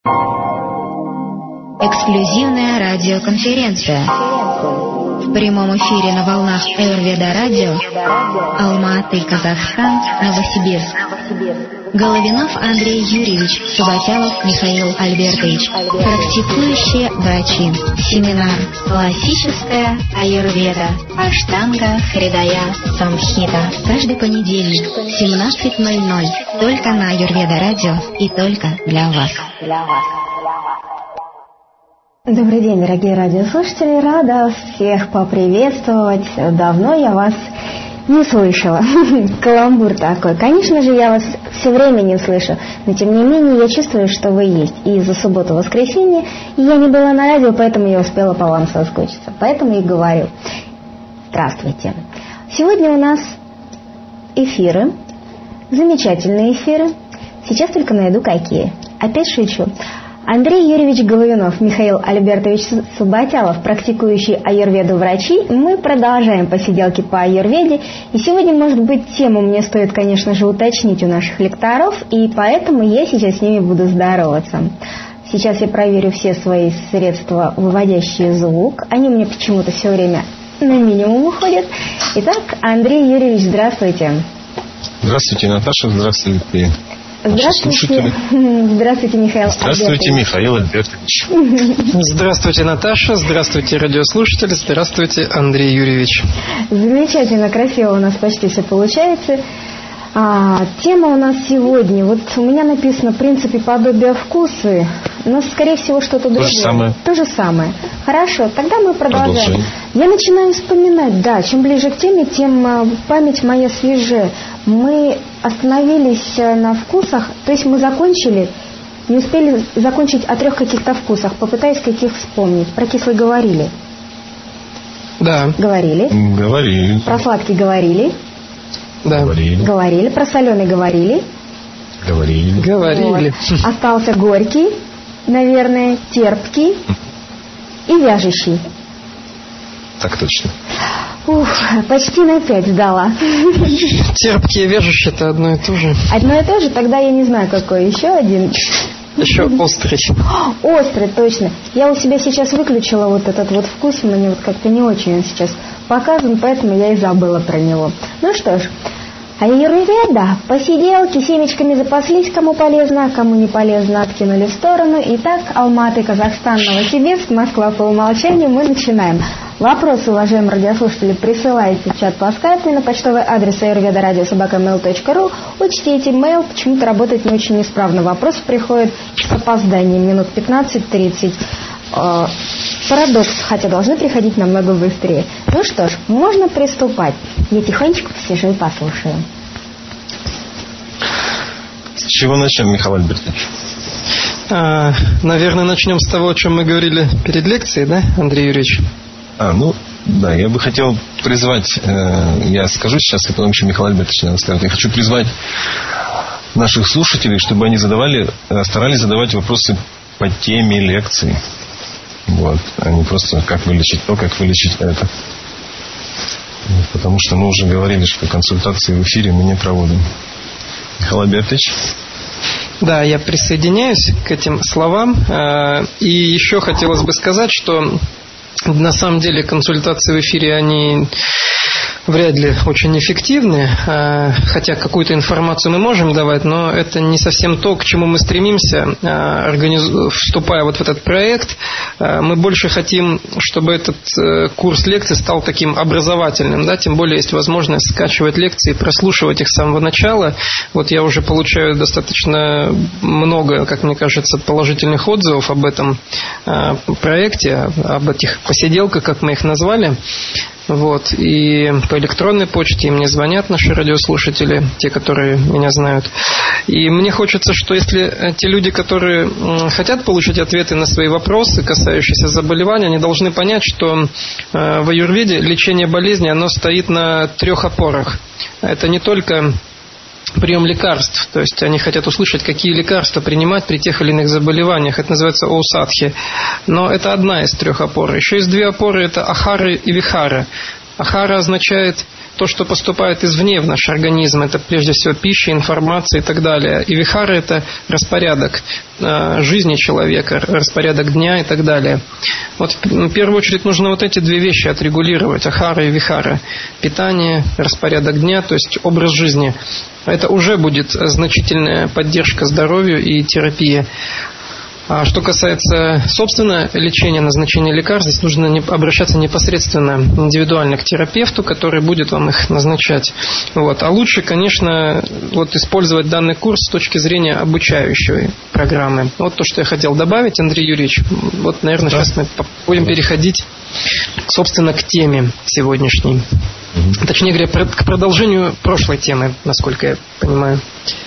Эксклюзивная радиоконференция. В прямом эфире на волнах Аюрведа радио. Алма-Аты, Казахстан, Новосибирск. Головинов Андрей Юрьевич, Субатялов Михаил Альбертович. Практикующие врачи. Семинар «Классическая аюрведа. Аштанга Хридая Самхита». Каждый понедельник в 17:00. Только на Аюрведа радио и только для вас. Добрый день, дорогие радиослушатели. Рада всех поприветствовать. Давно я вас не слышала. Каламбур такой. Конечно же, я вас все время не слышу, но тем не менее я чувствую, что вы есть. И за субботу-воскресенье я не была на радио, поэтому я успела по вам соскучиться. Поэтому и говорю. Здравствуйте. Сегодня у нас эфиры. Замечательные эфиры. Сейчас только найду какие. Опять шучу. Андрей Юрьевич Головинов, Михаил Альбертович Субатялов, практикующие аюрведу врачи. Мы продолжаем посиделки по аюрведе. И сегодня, может быть, тему мне стоит, конечно же, уточнить у наших лекторов, и поэтому я сейчас с ними буду здороваться. Сейчас я проверю все свои средства, выводящие звук. Они у меня почему-то все время на минимум уходят. Итак, Андрей Юрьевич, здравствуйте. Здравствуйте, Наташа, здравствуйте. Здравствуйте. Здравствуйте, Михаил. Здравствуйте, Михаил Альбертович. Здравствуйте, Наташа. Здравствуйте, радиослушатели. Здравствуйте, Андрей Юрьевич. Замечательно, красиво у нас почти все получается. Тема у нас сегодня, вот у меня написано в принципе подобие вкусы, но скорее всего что-то другое. То же самое. Хорошо, тогда мы продолжаем. Я начинаю вспоминать, да, чем ближе к теме, тем память моя свежее. Мы остановились на вкусах, то есть мы закончили, не успели закончить о 3 каких-то вкусах, попытаюсь каких вспомнить. Про кислый говорили? Да. Говорили? Говорили. Про сладкий говорили? Да. Говорили. Про соленый говорили? Говорили. Вот. Остался горький, наверное, терпкий и вяжущий. Так точно. Ух, почти на 5 сдала. Терпкие и вяжущие — это одно и то же. Одно и то же? Тогда я не знаю, какой еще один. Еще острый. Острый, точно. Я у себя сейчас выключила вот этот вот вкус, мне вот как-то не очень он сейчас показан, поэтому я и забыла про него. Ну что ж, аюрведа, посиделки, семечками запаслись, кому полезно, а кому не полезно, откинули в сторону. Итак, Алма-Аты, Казахстан, Новосибирск, Москва по умолчанию, мы начинаем. Вопросы, уважаемые радиослушатели, присылайте в чат по скайпу на почтовый адрес ayurveda.radio@mail.ru. Учтите, mail почему-то работает не очень исправно. Вопрос приходит с опозданием минут 15-30. Парадокс, хотя должны приходить намного быстрее. Ну что ж, можно приступать. Я тихонечко посижу и послушаю. С чего начнем, Михаил Альбертович? Наверное, начнем с того, о чем мы говорили перед лекцией, да, Андрей Юрьевич? Да, я бы хотел призвать, я скажу сейчас, и потом еще Михаил Альбертович наверное, скажет. Я хочу призвать наших слушателей, чтобы они старались задавать вопросы по теме лекции. Вот, а не просто как вылечить то, как вылечить это. Потому что мы уже говорили, что консультации в эфире мы не проводим. Михаил Альбертович? Да, я присоединяюсь к этим словам. И еще хотелось бы сказать, что на самом деле консультации в эфире, они вряд ли очень эффективны, хотя какую-то информацию мы можем давать, но это не совсем то, к чему мы стремимся, вступая вот в этот проект. Мы больше хотим, чтобы этот курс лекций стал таким образовательным, да, тем более есть возможность скачивать лекции, прослушивать их с самого начала. Вот я уже получаю достаточно много, как мне кажется, положительных отзывов об этом проекте, об этих посиделках, как мы их назвали. Вот. И по электронной почте мне звонят наши радиослушатели, те, которые меня знают. И мне хочется, что если те люди, которые хотят получить ответы на свои вопросы, касающиеся заболевания, они должны понять, что в аюрведе лечение болезни, оно стоит на 3 опорах. Это не только прием лекарств, то есть они хотят услышать, какие лекарства принимать при тех или иных заболеваниях. Это называется оусадхи. Но это одна из 3 опор. Еще есть 2 опоры, это ахары и вихары. Ахара означает то, что поступает извне в наш организм. Это прежде всего пища, информация и так далее. И вихара – это распорядок жизни человека, распорядок дня и так далее. Вот в первую очередь нужно вот эти две вещи отрегулировать. Ахара и вихара. Питание, распорядок дня, то есть образ жизни. Это уже будет значительная поддержка здоровью и терапия. А что касается, собственно, лечения, назначения лекарств, здесь нужно обращаться непосредственно индивидуально к терапевту, который будет вам их назначать. Вот. А лучше, конечно, вот использовать данный курс с точки зрения обучающей программы. Вот то, что я хотел добавить, Андрей Юрьевич. Вот, наверное, сейчас мы будем переходить, собственно, к теме сегодняшней. Точнее говоря, к продолжению прошлой темы, насколько я понимаю.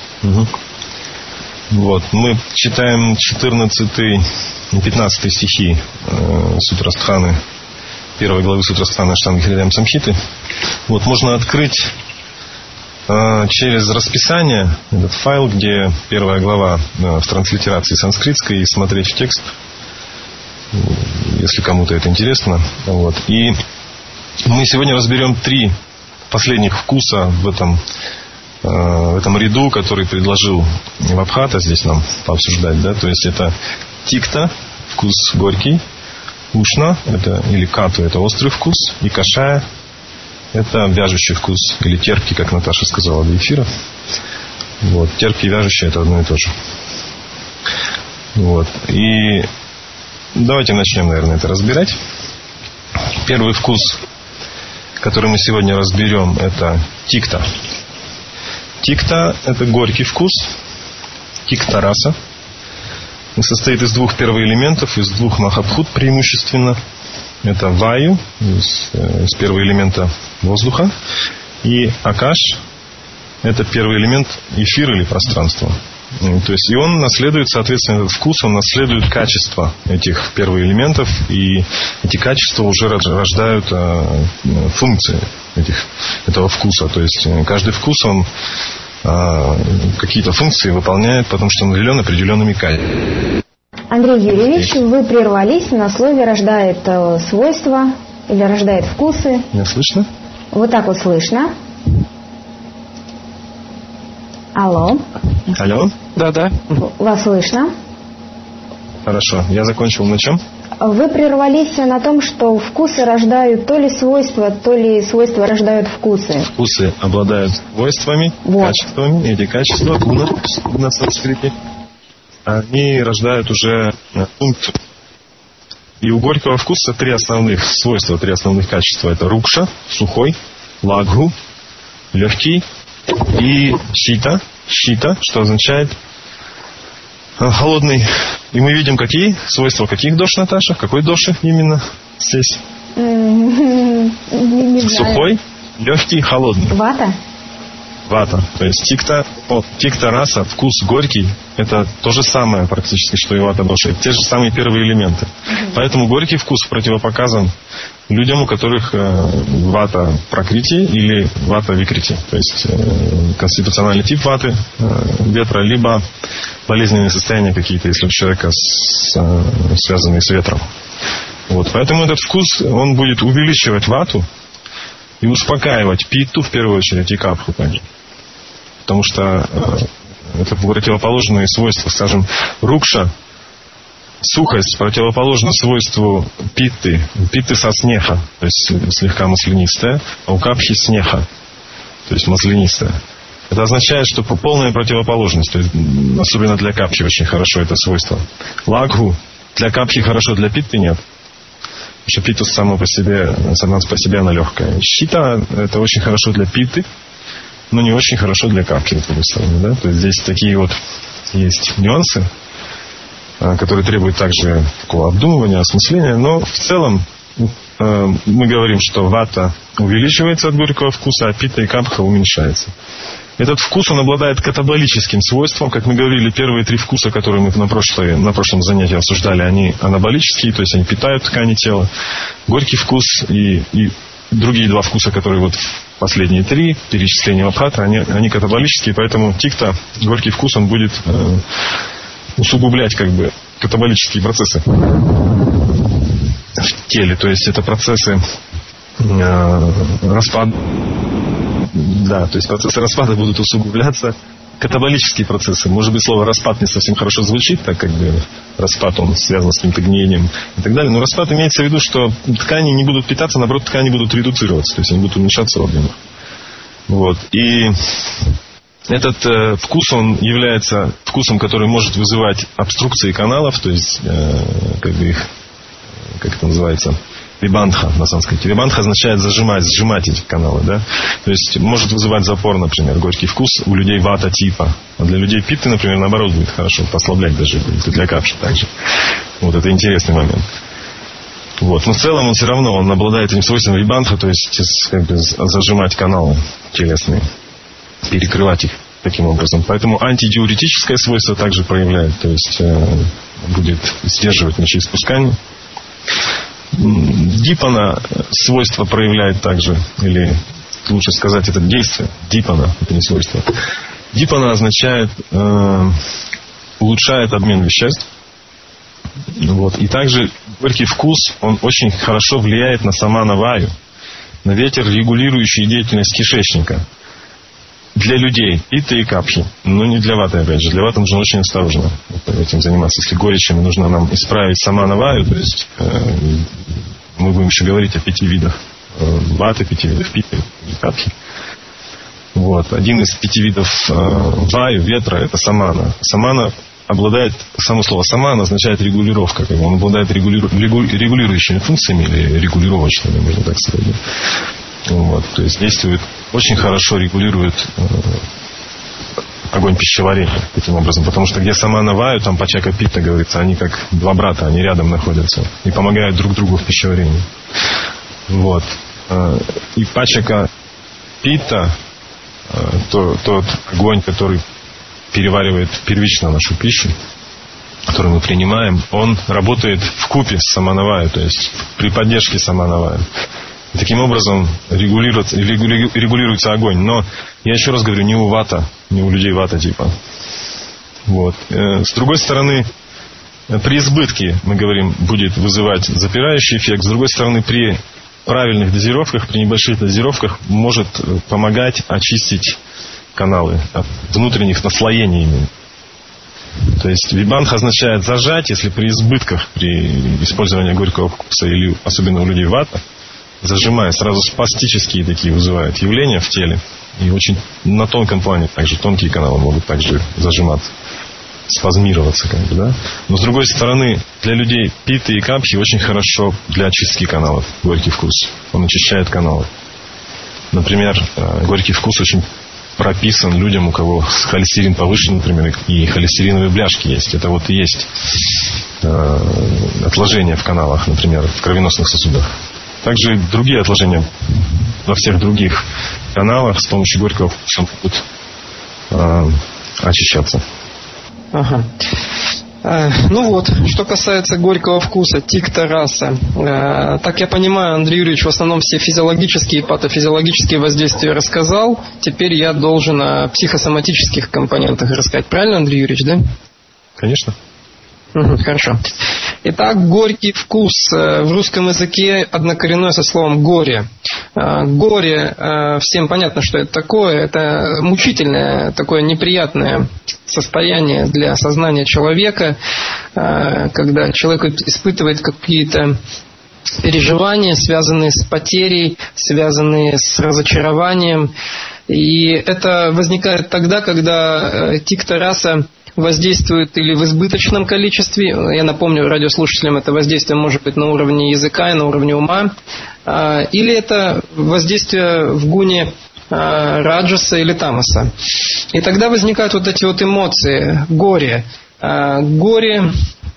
Вот, мы читаем 14 и 15 стихи Сутрастханы, 1 главы Сутрастханы Аштанга Хридаяма Самхиты. Вот, можно открыть через расписание этот файл, где 1 глава в транслитерации санскритской, и смотреть в текст, если кому-то это интересно. Вот. И мы сегодня разберем 3 последних вкуса в этом ряду, который предложил Вабхата здесь нам пообсуждать, да, то есть это тикта, вкус горький, ушна, это, или кату, это острый вкус, и кашая, это вяжущий вкус, или терпкий, как Наташа сказала до эфира. Вот, терпкий и вяжущий это одно и то же. Вот, и давайте начнем, наверное, это разбирать. Первый вкус, который мы сегодня разберем, это тикта. Тикта – это горький вкус, тикта-раса. Он состоит из 2 первоэлементов, из 2 махабхут преимущественно. Это ваю, из первого элемента воздуха, и акаш – это первый элемент эфира или пространства. То есть, и он наследует, соответственно, этот вкус, он наследует качество этих первоэлементов, и эти качества уже рождают функции этого вкуса. То есть, каждый вкус, он какие-то функции выполняет, потому что он наделен определенными качествами. Андрей Юрьевич, вы прервались на слове «рождает свойства» или «рождает вкусы». Меня слышно? Вот так вот слышно. Алло. Алло? Да. Вас слышно. Хорошо. Я закончил на чем? Вы прервались на том, что вкусы рождают то ли свойства рождают вкусы. Вкусы обладают свойствами, качествами. Эти качества, гуна на санскрите, они рождают уже функцию. И у горького вкуса 3 основных свойства, 3 основных качества. Это рукша, сухой, лагху, легкий, и щита, что означает холодный. И мы видим, какие свойства, каких дош, Наташа? Какой доши именно здесь? Не сухой, легкий, холодный. Вата. То есть тикта раса, вкус горький, это то же самое практически, что и вата доши. Те же самые первые элементы. Поэтому горький вкус противопоказан людям, у которых вата пракрити или вата викрити. То есть конституциональный тип ваты, ветра, либо болезненные состояния какие-то, если у человека связанные с ветром. Вот. Поэтому этот вкус, он будет увеличивать вату и успокаивать питту, в первую очередь, и капху также. Потому что это противоположные свойства. Скажем, рукша, сухость, противоположна свойству питты. Питты со снеха, то есть слегка маслянистая, а у капхи снеха, то есть маслянистая. Это означает, что полная противоположность. То есть, особенно для капхи очень хорошо это свойство. Лагху для капхи хорошо, для питты нет. Потому что питта сама по себе она легкая. Щита это очень хорошо для питты, но не очень хорошо для капхи, с другой стороны, да? То есть здесь такие вот есть нюансы, которые требуют также такого обдумывания, осмысления. Но в целом мы говорим, что вата увеличивается от горького вкуса, а питта и капха уменьшается. Этот вкус, он обладает катаболическим свойством. Как мы говорили, первые 3 вкуса, которые мы на прошлом занятии обсуждали, они анаболические, то есть они питают ткани тела. Горький вкус и другие 2 вкуса, которые вот последние 3 перечисления Вабхата, они катаболические, поэтому тикта, горький вкус, он будет усугублять как бы катаболические процессы в теле. То есть это процессы распад. Да, то есть процессы распада будут усугубляться. Катаболические процессы. Может быть, слово распад не совсем хорошо звучит, так как бы распад, он связан с каким-то гниением и так далее. Но распад имеется в виду, что ткани не будут питаться, наоборот, ткани будут редуцироваться, то есть они будут уменьшаться в объемах. Вот. И этот вкус, он является вкусом, который может вызывать обструкции каналов, то есть, как бы их, как это называется, вибандха на санскрите. Вибандха означает зажимать, сжимать эти каналы, да. То есть может вызывать запор, например, горький вкус у людей вата типа. А для людей питты, например, наоборот, будет хорошо, послаблять даже будет, и для капши также. Вот это интересный момент. Вот. Но в целом он все равно, он обладает этим свойством вибандха, то есть как бы зажимать каналы телесные, перекрывать их таким образом. Поэтому антидиуретическое свойство также проявляет, то есть будет сдерживать мочеиспускание. Дипана свойство проявляет также, или лучше сказать, это действие. Дипана, это не свойство. Дипана означает улучшает обмен веществ. Вот. И также горький вкус, он очень хорошо влияет на самана ваю, на ветер, регулирующий деятельность кишечника. Для людей питта и капхи, но не для ваты, опять же. Для ваты нужно очень осторожно этим заниматься. Если горечами нужно нам исправить самана ваю, то есть мы будем еще говорить о 5 видах ваты, 5 видах питты и капхи. Вот. Один из 5 видов ваю, ветра, это самана. Самана обладает, само слово самана означает регулировка. Он обладает регулирующими функциями или регулировочными, можно так сказать. Вот, то есть действует, очень хорошо регулирует огонь пищеварения таким образом. Потому что где самана ваю, там пачака питта, говорится, они как два брата, они рядом находятся и помогают друг другу в пищеварении. Вот. И пачака питта, тот огонь, который переваривает первично нашу пищу, которую мы принимаем, он работает вкупе с самана ваю, то есть при поддержке самана ваю. Таким образом регулируется огонь. Но я еще раз говорю, не у вата, не у людей вата типа. Вот. С другой стороны, при избытке, мы говорим, будет вызывать запирающий эффект. С другой стороны, при правильных дозировках, при небольших дозировках может помогать очистить каналы от внутренних наслоений именно. То есть вибандха означает зажать, если при избытках, при использовании горького вкуса или особенно у людей вата, зажимая, сразу спастические такие вызывают явления в теле. И очень на тонком плане также тонкие каналы могут также зажиматься, спазмироваться, как бы, да. Но с другой стороны, для людей питты и капхи очень хорошо для очистки каналов горький вкус. Он очищает каналы. Например, горький вкус очень прописан людям, у кого холестерин повышен, например, и холестериновые бляшки есть. Это вот и есть отложения в каналах, например, в кровеносных сосудах. Также другие отложения во всех других каналах с помощью горького вкуса будут очищаться. Ага. Ну вот, что касается горького вкуса, тикта раса. Так я понимаю, Андрей Юрьевич в основном все физиологические и патофизиологические воздействия рассказал. Теперь я должен о психосоматических компонентах рассказать. Правильно, Андрей Юрьевич, да? Конечно. Хорошо. Итак, горький вкус в русском языке однокоренной со словом горе. Горе, всем понятно, что это такое. Это мучительное, такое неприятное состояние для сознания человека, когда человек испытывает какие-то переживания, связанные с потерей, связанные с разочарованием. И это возникает тогда, когда тикта раса воздействует или в избыточном количестве. Я напомню радиослушателям, это воздействие может быть на уровне языка и на уровне ума. Или это воздействие в гуне раджаса или тамаса. И тогда возникают вот эти вот эмоции, горе. Горе,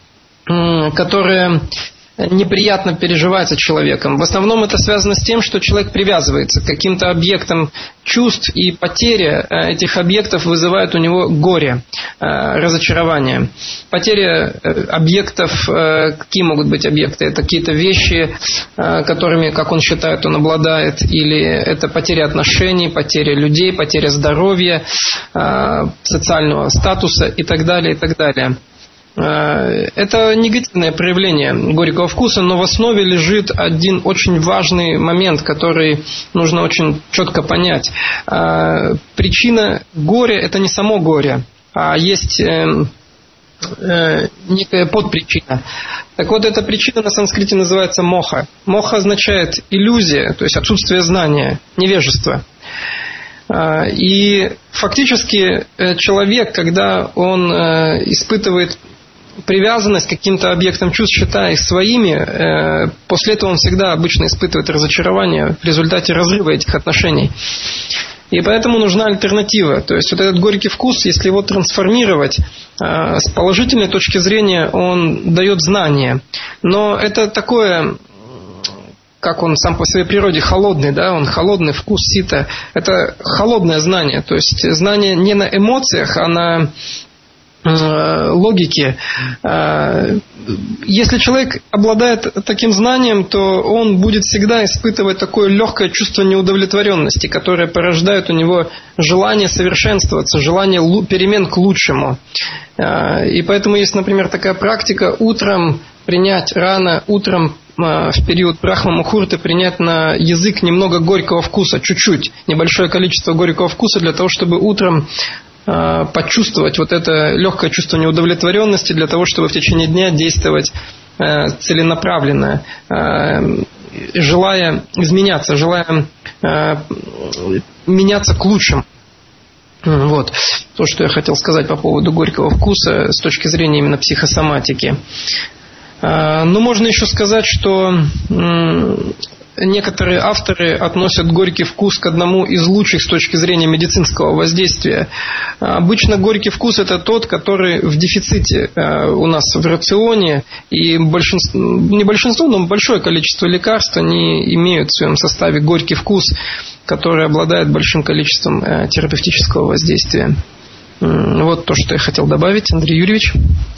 которое неприятно переживается человеком. В основном это связано с тем, что человек привязывается к каким-то объектам чувств, и потеря этих объектов вызывает у него горе, разочарование. Потеря объектов, какие могут быть объекты? Это какие-то вещи, которыми, как он считает, он обладает, или это потеря отношений, потеря людей, потеря здоровья, социального статуса и так далее, и так далее. Это негативное проявление горького вкуса, но в основе лежит один очень важный момент, который нужно очень четко понять. Причина горя – это не само горе, а есть некая подпричина. Так вот, эта причина на санскрите называется моха. Моха означает иллюзия, то есть отсутствие знания, невежество. И фактически человек, когда он испытывает привязанность к каким-то объектам чувств, считая их своими, после этого он всегда обычно испытывает разочарование в результате разрыва этих отношений. И поэтому нужна альтернатива. То есть вот этот горький вкус, если его трансформировать, с положительной точки зрения он дает знание. Но это такое, как он сам по своей природе холодный, да, он холодный, вкус сита. Это холодное знание. То есть знание не на эмоциях, а на логики. Если человек обладает таким знанием, то он будет всегда испытывать такое легкое чувство неудовлетворенности, которое порождает у него желание совершенствоваться, желание перемен к лучшему. И поэтому есть, например, такая практика: утром принять рано, утром в период брахма-мухурты принять на язык немного горького вкуса, чуть-чуть, небольшое количество горького вкуса, для того, чтобы утром почувствовать вот это легкое чувство неудовлетворенности, для того, чтобы в течение дня действовать целенаправленно, желая изменяться, желая меняться к лучшему. Вот то, что я хотел сказать по поводу горького вкуса с точки зрения именно психосоматики. Но можно еще сказать, что некоторые авторы относят горький вкус к одному из лучших с точки зрения медицинского воздействия. Обычно горький вкус – это тот, который в дефиците у нас в рационе, и не большинство, но большое количество лекарств они имеют в своем составе горький вкус, который обладает большим количеством терапевтического воздействия. Вот то, что я хотел добавить. Андрей Юрьевич.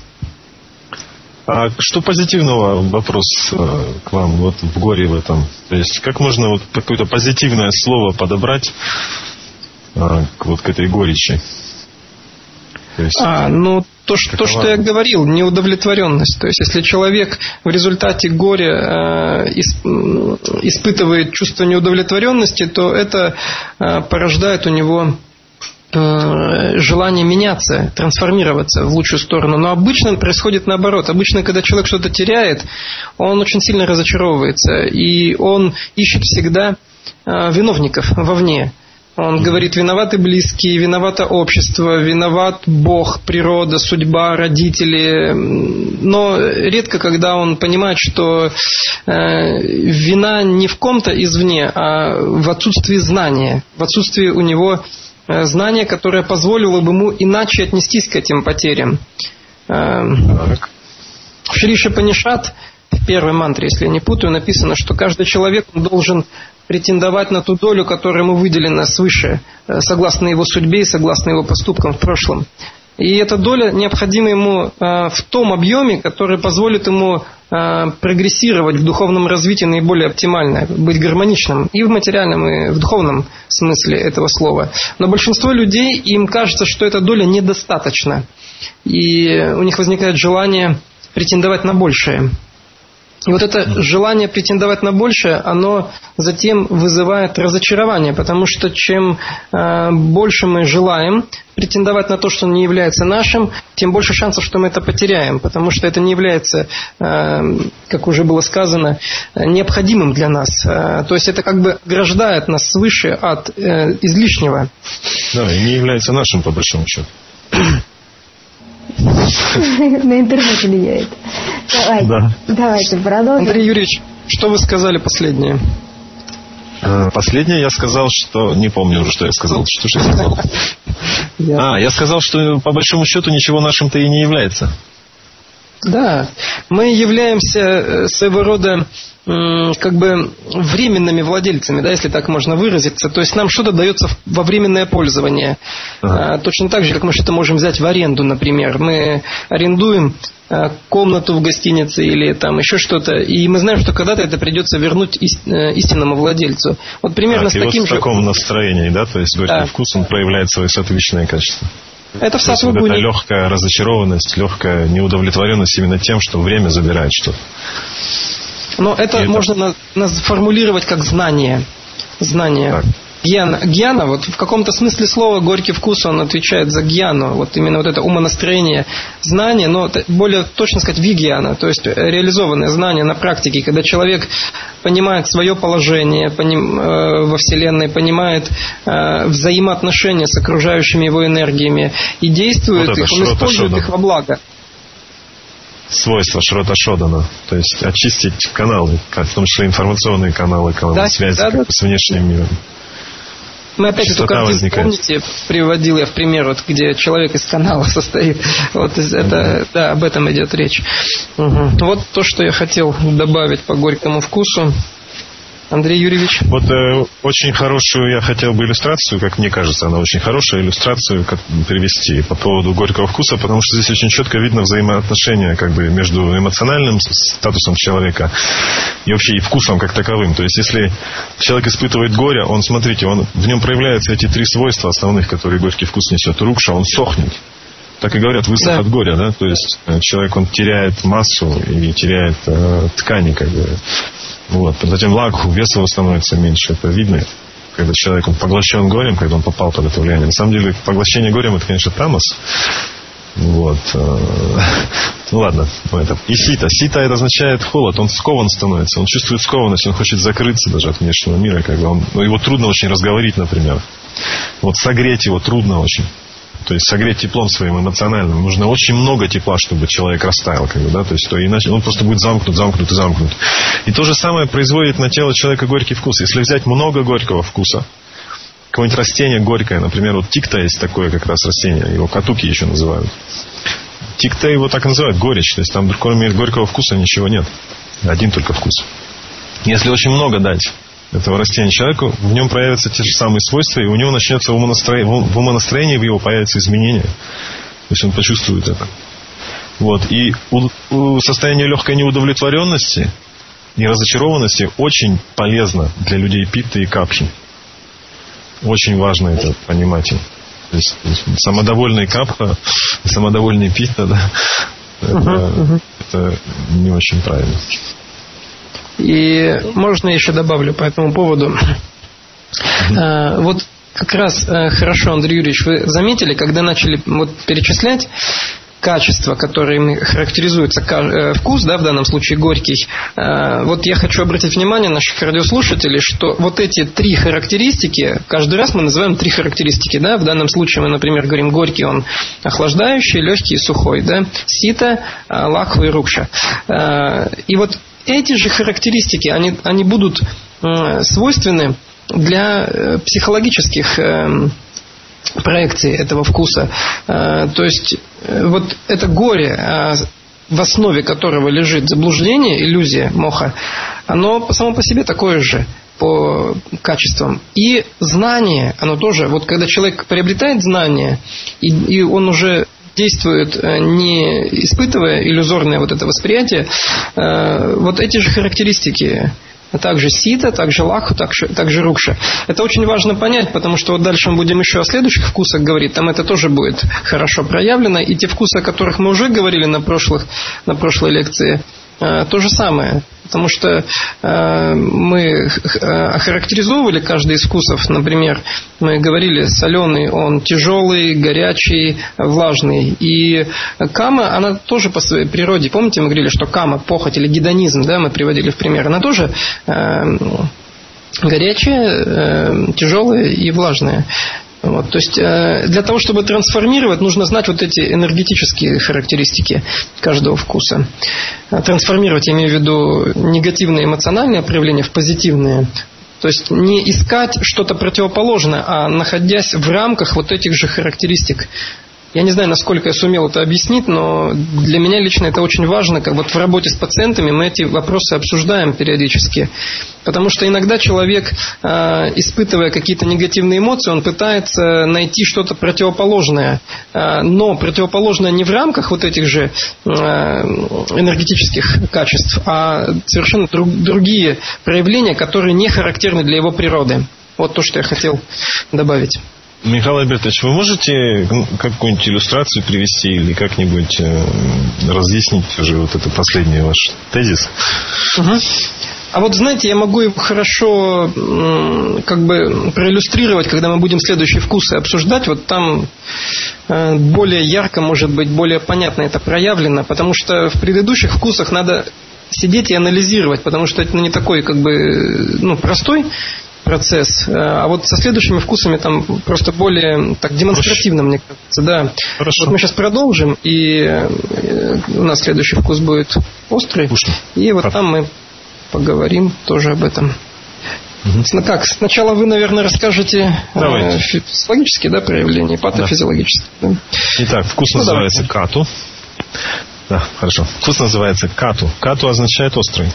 А что позитивного, вопрос к вам вот в горе в этом? То есть как можно вот какое-то позитивное слово подобрать вот к этой горечи? То есть, то, что я говорил, неудовлетворенность. То есть если человек в результате горя испытывает чувство неудовлетворенности, то это порождает у него желание меняться, трансформироваться в лучшую сторону. Но обычно происходит наоборот. Обычно, когда человек что-то теряет, он очень сильно разочаровывается. И он ищет всегда виновников вовне. Он говорит: виноваты близкие, виновато общество, виноват Бог, природа, судьба, родители. Но редко, когда он понимает, что вина не в ком-то извне, а в отсутствии знания, в отсутствии у него знание, которое позволило бы ему иначе отнестись к этим потерям. В Шри Шапанишат, в первой мантре, если я не путаю, написано, что каждый человек должен претендовать на ту долю, которая ему выделена свыше, согласно его судьбе и согласно его поступкам в прошлом. И эта доля необходима ему в том объеме, который позволит ему прогрессировать в духовном развитии наиболее оптимально, быть гармоничным и в материальном, и в духовном смысле этого слова. Но большинство людей, им кажется, что эта доля недостаточна. И у них возникает желание претендовать на большее. И вот это желание претендовать на большее, оно затем вызывает разочарование, потому что чем больше мы желаем претендовать на то, что не является нашим, тем больше шансов, что мы это потеряем, потому что это не является, как уже было сказано, необходимым для нас. То есть это как бы ограждает нас свыше от излишнего. Да, и не является нашим, по большому счету. На интернет влияет. Давайте продолжим. Андрей Юрьевич, что вы сказали последнее? Последнее я сказал, что... Не помню уже, что я сказал. Что же я сказал? Я сказал, что по большому счету ничего нашим-то и не является. Да, мы являемся своего рода как бы временными владельцами, да, если так можно выразиться. То есть нам что-то дается во временное пользование. Точно так же, как мы что-то можем взять в аренду, например. Мы арендуем комнату в гостинице или там еще что-то, и мы знаем, что когда-то это придется вернуть истинному владельцу. Вот примерно с таким вот в таком настроении, да, то есть горький вкус, он проявляет свои соответственные качества. Это в саттва гуни. гуни. Это легкая разочарованность, легкая неудовлетворенность именно тем, что время забирает что-то. Но это можно формулировать как знание. Знание. Так. Гьяна, вот в каком-то смысле слова горький вкус, он отвечает за гьяну. Вот именно вот это умонастроение, знание, но более точно сказать вигьяна, то есть реализованное знание на практике, когда человек понимает свое положение во Вселенной, понимает взаимоотношения с окружающими его энергиями и действует вот их, он использует их во благо. Свойства Шрота Шодана, то есть очистить каналы, в том числе информационные каналы связи с внешним миром. Мы опять эту картину, помните, приводил я в пример, вот, где человек из канала состоит. Вот это, да, об этом идет речь. Угу. Вот то, что я хотел добавить по горькому вкусу. Андрей Юрьевич. Вот очень хорошую я хотел бы иллюстрацию, как мне кажется, она очень хорошая иллюстрацию привести по поводу горького вкуса, потому что здесь очень четко видно взаимоотношения как бы между эмоциональным статусом человека и вообще и вкусом как таковым. То есть, если человек испытывает горе, смотрите, в нем проявляются эти три свойства основных, которые горький вкус несет. Рукша, он сохнет. Так и говорят, высох от горя, да? То есть, человек, он теряет массу и теряет ткани, как бы. Вот. Затем лагху, вес его становится меньше. Это видно, когда человек он поглощен горем, когда он попал под это влияние. На самом деле, поглощение горем, это, конечно, тамас. Вот. Ну ладно. И сита. Сита, это означает холод. Он скован становится. Он чувствует скованность. Он хочет закрыться даже от внешнего мира. Как бы его трудно очень разговорить, например. Вот согреть его трудно очень. То есть согреть теплом своим эмоциональным. Нужно очень много тепла, чтобы человек растаял. Как бы, да? То есть, иначе он просто будет замкнут. И то же самое производит на тело человека горький вкус. Если взять много горького вкуса, какое-нибудь растение горькое, например, вот тикта есть такое как раз растение, его катуки еще называют. Тикта его так называют, горечь. То есть там кроме горького вкуса ничего нет. Один только вкус. Если очень много дать этого растения человеку, в нем проявятся те же самые свойства, и у него начнется в умонастроении, в его появятся изменения. То есть он почувствует это. Вот. И у состояния легкой неудовлетворенности и разочарованности очень полезно для людей питты и капхи. Очень важно это понимать. То есть самодовольный капха, самодовольный питта, да, это не очень правильно. И можно еще добавлю по этому поводу. Вот как раз хорошо, Андрей Юрьевич, вы заметили, когда начали перечислять качества, которыми характеризуется вкус, да, в данном случае горький. Вот я хочу обратить внимание наших радиослушателей, что вот эти три характеристики, каждый раз мы называем три характеристики, да, в данном случае мы, например, говорим горький, он охлаждающий, легкий и сухой, да, сита, лакхва и рукша. И вот эти же характеристики, они будут свойственны для психологических проекций этого вкуса. То есть, вот это горе, в основе которого лежит заблуждение, иллюзия, моха, оно само по себе такое же по качествам. И знание, оно тоже, вот когда человек приобретает знание, и он уже действует, не испытывая иллюзорное вот это восприятие, вот эти же характеристики, также сита, также лакху, также рукша. Это очень важно понять, потому что вот дальше мы будем еще о следующих вкусах говорить, там это тоже будет хорошо проявлено, и те вкусы, о которых мы уже говорили на прошлой лекции, то же самое. Потому что мы охарактеризовывали каждый из вкусов. Например, мы говорили, соленый, он тяжелый, горячий, влажный. И кама, она тоже по своей природе. Помните, мы говорили, что кама, похоть или гедонизм, да, мы приводили в пример. Она тоже горячая, тяжелая и влажная. Вот, то есть для того, чтобы трансформировать, нужно знать вот эти энергетические характеристики каждого вкуса. Трансформировать, я имею в виду негативные эмоциональные проявления в позитивные. То есть не искать что-то противоположное, а находясь в рамках вот этих же характеристик. Я не знаю, насколько я сумел это объяснить, но для меня лично это очень важно. Как вот в работе с пациентами мы эти вопросы обсуждаем периодически. Потому что иногда человек, испытывая какие-то негативные эмоции, он пытается найти что-то противоположное. Но противоположное не в рамках вот этих же энергетических качеств, а совершенно другие проявления, которые не характерны для его природы. Вот то, что я хотел добавить. Михаил Альбертович, вы можете какую-нибудь иллюстрацию привести или как-нибудь разъяснить уже вот это последний ваш тезис? Угу. А вот, знаете, я могу его хорошо проиллюстрировать, когда мы будем следующие вкусы обсуждать. Вот там более ярко, может быть, более понятно это проявлено, потому что в предыдущих вкусах надо сидеть и анализировать, потому что это не такой простой процесс. А вот со следующими вкусами там просто более так демонстративно, мне кажется. Да. Хорошо. Вот мы сейчас продолжим, и у нас следующий вкус будет острый. Вкусно. И вот там мы поговорим тоже об этом. Угу. Как? Сначала вы, наверное, расскажете физиологические проявления, патофизиологические. Да. Итак, вкус называется кату. Да, хорошо. Вкус называется кату. Кату означает острый.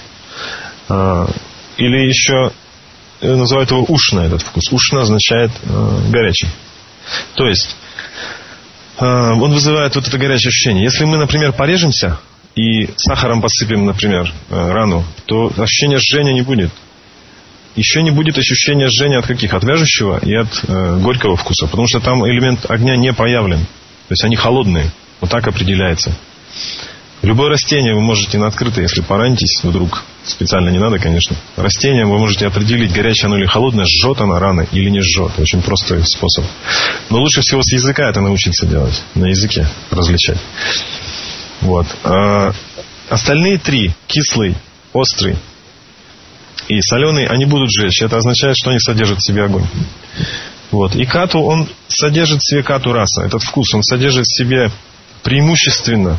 Или еще называют его ушна, этот вкус. Ушна означает горячий. То есть он вызывает вот это горячее ощущение. Если мы, например, порежемся и сахаром посыпем, например, рану, то ощущения жжения не будет. Еще не будет ощущения жжения от каких? От вяжущего и от горького вкуса. Потому что там элемент огня не проявлен. То есть они холодные. Вот так определяется. Любое растение вы можете на открыто, если поранитесь вдруг, специально не надо, конечно. Растение вы можете определить, горячее оно или холодное, жжет оно рано или не жжет. Очень простой способ. Но лучше всего с языка это научиться делать. На языке различать. Вот. Остальные три, кислый, острый и соленый, они будут жечь. Это означает, что они содержат в себе огонь. Вот. И кату, он содержит в себе кату раса. Этот вкус, он содержит в себе преимущественно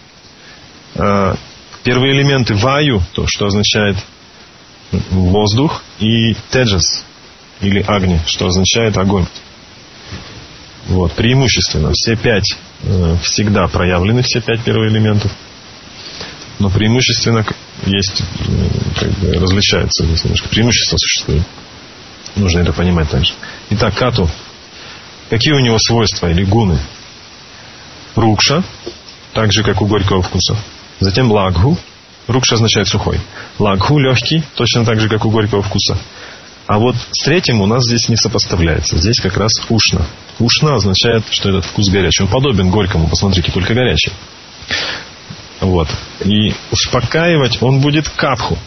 первые элементы ваю, то, что означает воздух, и теджас, или агни, что означает огонь. Вот. Преимущественно. Все пять всегда проявлены, все пять первых элементов. Но преимущественно есть, различаются здесь немножко. Преимущества существует. Нужно это понимать также. Итак, кату. Какие у него свойства или гуны? Рукша, так же, как у горького вкуса. Затем лагху. Рукша означает сухой. Лагху легкий, точно так же, как у горького вкуса. А вот с третьим у нас здесь не сопоставляется. Здесь как раз ушна. Ушна означает, что этот вкус горячий. Он подобен горькому, посмотрите, только горячий. Вот. И успокаивать он будет капху.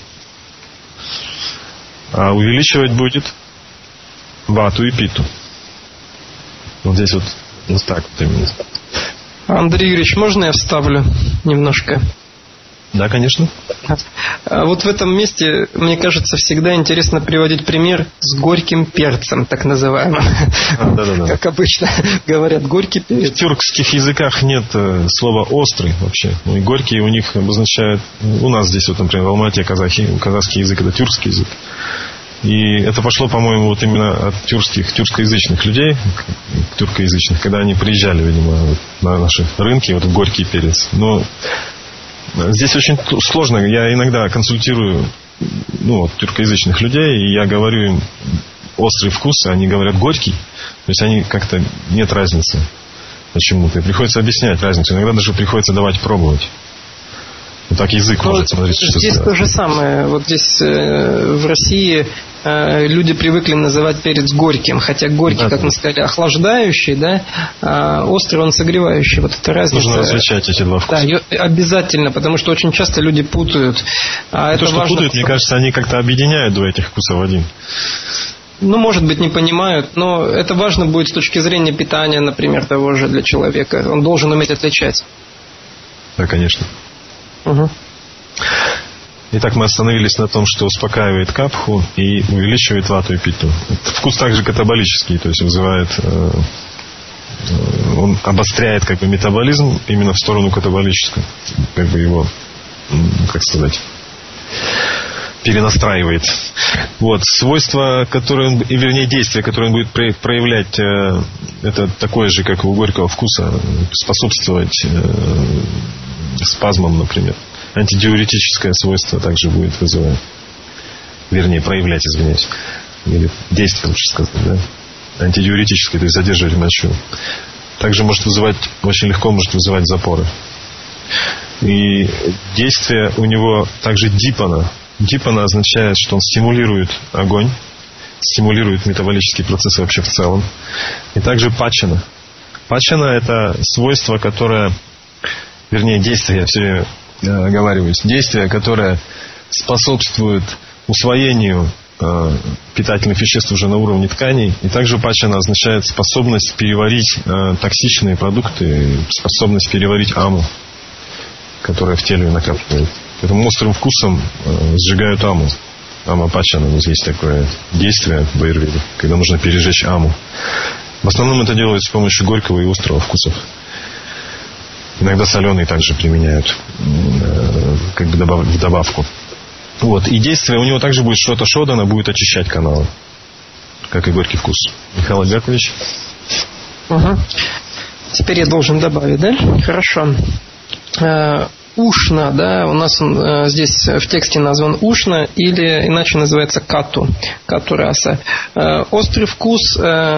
А увеличивать будет вату и питу. Вот здесь вот так вот именно. Андрей Юрьевич, можно я вставлю немножко? Да, конечно. Вот в этом месте, мне кажется, всегда интересно приводить пример с горьким перцем, так называемым. Да. Как обычно говорят, горький перец. В тюркских языках нет слова «острый» вообще. И горький у них обозначает... У нас здесь, вот, например, в Алмате казахский язык — это тюркский язык. И это пошло, по-моему, вот именно от тюркскоязычных людей, тюркоязычных, когда они приезжали, видимо, на наши рынки, вот горький перец. Но здесь очень сложно. Я иногда консультирую тюркоязычных людей, и я говорю им острый вкус, а они говорят горький. То есть они как-то нет разницы почему-то. И приходится объяснять разницу. Иногда даже приходится давать пробовать. Вот так язык может смотреть, что здесь то же самое. Вот здесь в России люди привыкли называть перец горьким, хотя горький, как мы сказали, охлаждающий, да, а острый он согревающий. Вот это разница. Нужно различать эти два вкуса. Да, обязательно, потому что очень часто люди путают. Это что путают, мне кажется, они как-то объединяют два этих вкуса в один. Может быть, не понимают, но это важно будет с точки зрения питания, например, того же для человека. Он должен уметь отличать. Да, конечно. Угу. Итак, мы остановились на том, что успокаивает капху и увеличивает вату и питу. Вкус также катаболический, то есть вызывает... Он обостряет метаболизм именно в сторону катаболическую. Его, перенастраивает. Вот. Свойства, действия, которые он будет проявлять, это такое же, как у горького вкуса, способствовать спазмам, например. Антидиуретическое свойство также будет вызывать. Проявлять, извиняюсь. Или действие, лучше сказать, да? Антидиуретическое, то есть задерживать мочу. Также очень легко может вызывать запоры. И действие у него также дипана. Дипана означает, что он стимулирует огонь. стимулирует метаболические процессы вообще в целом. И также пачана. Пачана – это свойство, которое, вернее, действие, я все время оговариваюсь, действие, которое способствует усвоению питательных веществ уже на уровне тканей. И также пачана означает способность переварить токсичные продукты, способность переварить аму, которая в теле накапливает. Поэтому острым вкусом сжигают аму. Ама-пачана. Есть такое действие в аюрведе, когда нужно пережечь аму. В основном это делается с помощью горького и острого вкусов. Иногда соленый также применяют как бы в добавку. Вот. И действие у него также будет что-то шодана, будет очищать каналы, как и горький вкус. Михаил Альбертович? Угу. Теперь я должен добавить, да? Хорошо. Ушна, да, у нас он здесь в тексте назван ушна, или иначе называется кату раса. Острый вкус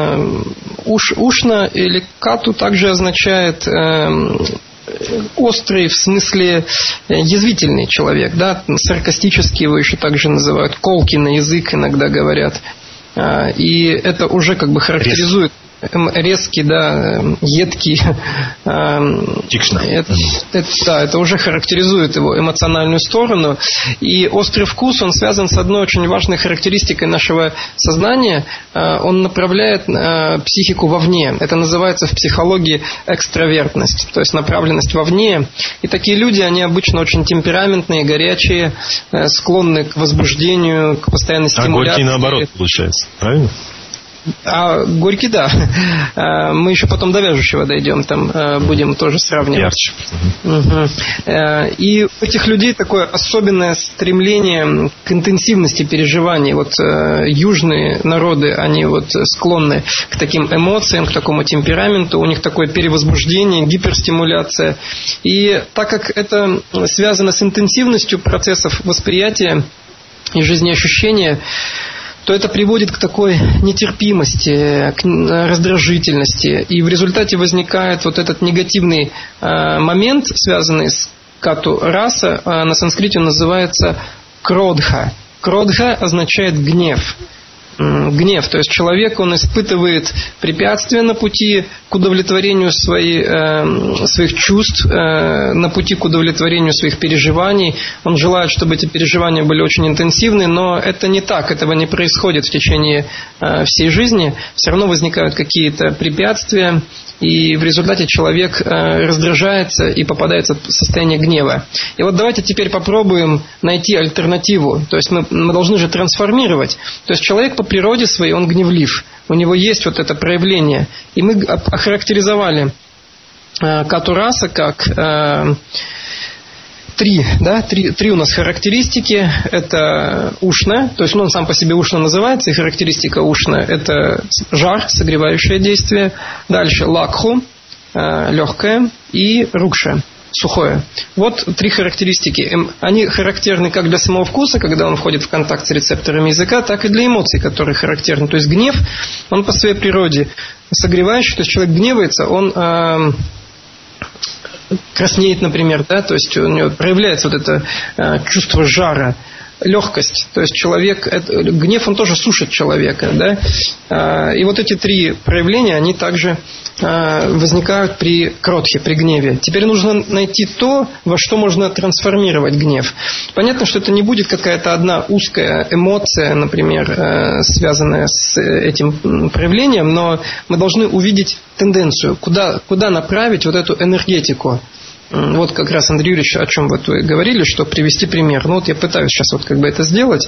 ушна или кату также означает острый в смысле язвительный человек, да, саркастический его еще также называют, колкий на язык иногда говорят. И это уже как бы характеризует резкий, да, едкий. Это уже характеризует его эмоциональную сторону. И острый вкус, он связан с одной очень важной характеристикой нашего сознания. Он направляет психику вовне. Это называется в психологии экстравертность, то есть направленность вовне. И такие люди, они обычно очень темпераментные, горячие, склонны к возбуждению, к постоянной стимуляции. А горький наоборот получается, правильно? А горький, да. Мы еще потом до вяжущего дойдем, там будем тоже сравнивать. Угу. И у этих людей такое особенное стремление к интенсивности переживаний. Вот южные народы, они вот склонны к таким эмоциям, к такому темпераменту. У них такое перевозбуждение, гиперстимуляция. И так как это связано с интенсивностью процессов восприятия и жизнеощущения, то это приводит к такой нетерпимости, к раздражительности. И в результате возникает вот этот негативный момент, связанный с кату раса. На санскрите он называется кродха. Кродха означает гнев. Гнев, то есть человек, он испытывает препятствия на пути к удовлетворению своих чувств, на пути к удовлетворению своих переживаний. Он желает, чтобы эти переживания были очень интенсивны, но это не так, этого не происходит в течение всей жизни. Все равно возникают какие-то препятствия, и в результате человек раздражается и попадает в состояние гнева. И вот давайте теперь попробуем найти альтернативу. То есть мы должны же трансформировать. То есть человек по природе своей, он гневлив. У него есть вот это проявление. И мы охарактеризовали кату раса как три у нас характеристики. Это ушна, то есть он сам по себе ушна называется, и характеристика ушна – это жар, согревающее действие. Дальше лакху, легкое, и рукша, сухое. Вот три характеристики. Они характерны как для самого вкуса, когда он входит в контакт с рецепторами языка, так и для эмоций, которые характерны. То есть гнев, он по своей природе согревающий, то есть человек гневается, он краснеет, например, да, то есть у него проявляется вот это чувство жара, легкость, то есть гнев, он тоже сушит человека, да, и вот эти три проявления, они также возникают при кротхе, при гневе. Теперь нужно найти то, во что можно трансформировать гнев. Понятно, что это не будет какая-то одна узкая эмоция, например, связанная с этим проявлением, но мы должны увидеть тенденцию, куда направить вот эту энергетику. Вот как раз, Андрей Юрьевич, о чем вот вы говорили, что привести пример. Ну вот я пытаюсь сейчас вот как бы это сделать.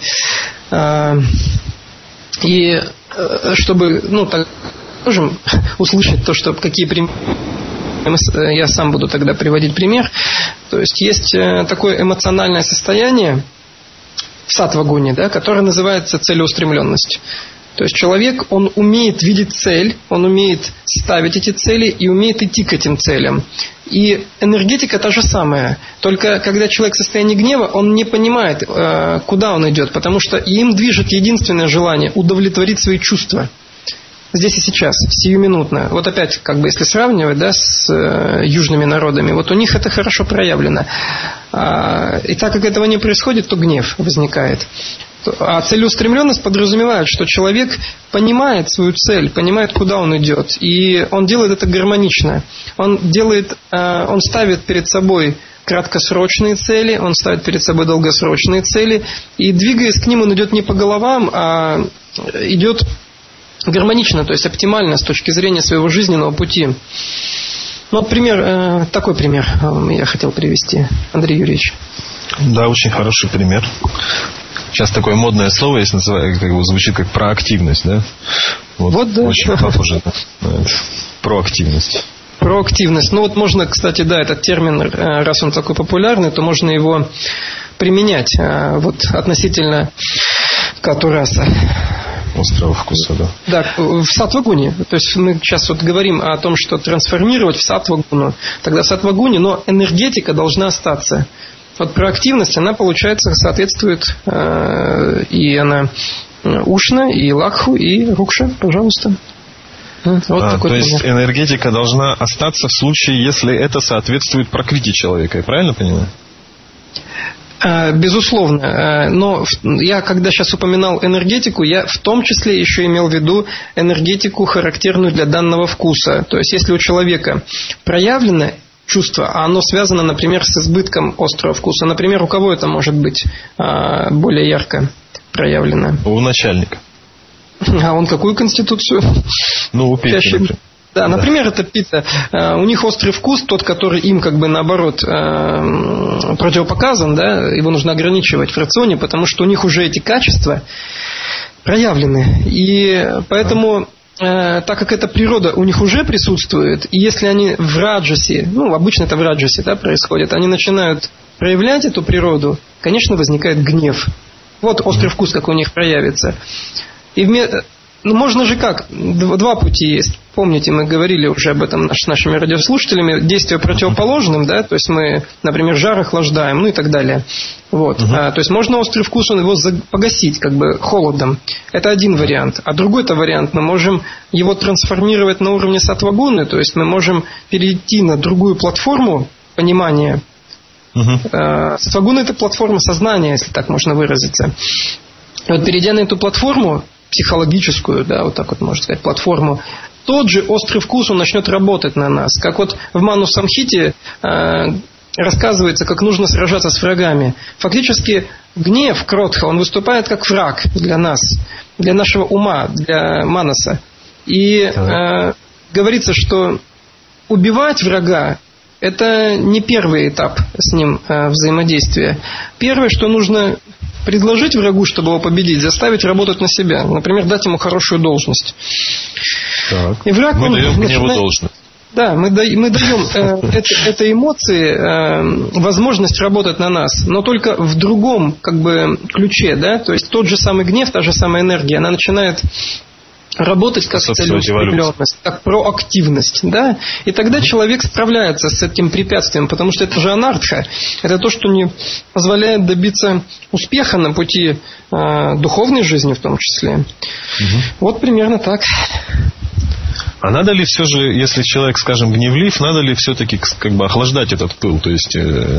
И чтобы, так можем услышать то, что какие примеры, я сам буду тогда приводить пример. То есть такое эмоциональное состояние в саттва-гуне, да, которое называется целеустремленность. То есть человек, он умеет видеть цель, он умеет ставить эти цели и умеет идти к этим целям. И энергетика та же самая. Только когда человек в состоянии гнева, он не понимает, куда он идет, потому что им движет единственное желание – удовлетворить свои чувства. Здесь и сейчас, сиюминутно. Вот опять, как бы если сравнивать, да, с южными народами, вот у них это хорошо проявлено. И так как этого не происходит, то гнев возникает. А целеустремленность подразумевает, что человек понимает свою цель, понимает, куда он идет, и он делает это гармонично. Он ставит перед собой краткосрочные цели, он ставит перед собой долгосрочные цели, и двигаясь к ним, он идет не по головам, а идет гармонично, то есть оптимально с точки зрения своего жизненного пути. Ну, вот такой пример я хотел привести, Андрей Юрьевич. Да, очень хороший пример. Сейчас такое модное слово есть, звучит как проактивность, да? Вот да. Очень похоже на проактивность. Проактивность. Ну вот можно, кстати, да, этот термин, раз он такой популярный, то можно его применять относительно катураса. Острого вкуса, да. Да, в саттва-гуне. То есть мы сейчас говорим о том, что трансформировать в саттва-гуну. Тогда в саттва-гуне, но энергетика должна остаться. Вот проактивность, она, получается, соответствует и она ушна, и лакху, и рукша, пожалуйста. То есть энергетика должна остаться в случае, если это соответствует пракрити человека. Я правильно понимаю? Безусловно. Но я, когда сейчас упоминал энергетику, я в том числе еще имел в виду энергетику, характерную для данного вкуса. То есть, если у человека проявлено чувство, а оно связано, например, с избытком острого вкуса. Например, у кого это может быть более ярко проявлено? У начальника. А он какую конституцию? Ну, у Пита. Да, например, это пита. У них острый вкус, тот, который им наоборот противопоказан, да, его нужно ограничивать в рационе, потому что у них уже эти качества проявлены. И поэтому, так как эта природа у них уже присутствует, и если они в раджасе, обычно это в раджасе, да, происходит, они начинают проявлять эту природу, конечно, возникает гнев. Вот острый вкус, как у них проявится. И можно же как? Два пути есть. Помните, мы говорили уже об этом с нашими радиослушателями. Действие противоположным, да, то есть мы, например, жар охлаждаем, и так далее. Вот. То есть можно острый вкус, его погасить, холодом. Это один вариант. А другой-то вариант, мы можем его трансформировать на уровне саттва-гуны, то есть мы можем перейти на другую платформу понимания. Саттва-гуна – это платформа сознания, если так можно выразиться. И вот перейдя на эту платформу, психологическую, да, вот так вот можно сказать, платформу, тот же острый вкус, он начнет работать на нас. Как вот в Ману Самхите рассказывается, как нужно сражаться с врагами. Фактически гнев, кротха, он выступает как враг для нас, для нашего ума, для манаса. И говорится, что убивать врага – это не первый этап с ним взаимодействия. Первое, что нужно предложить врагу, чтобы его победить, заставить работать на себя. Например, дать ему хорошую должность. Так. И враг, мы даем гневу должность. Да, мы даем этой эмоции возможность работать на нас, но только в другом ключе. Да? То есть тот же самый гнев, та же самая энергия, она начинает работать как целеустремленность, как проактивность. Да? И тогда человек справляется с этим препятствием, потому что это же анартха. Это то, что не позволяет добиться успеха на пути духовной жизни в том числе. Вот примерно так. А надо ли все же, если человек, скажем, гневлив, надо ли все-таки охлаждать этот пыл? То есть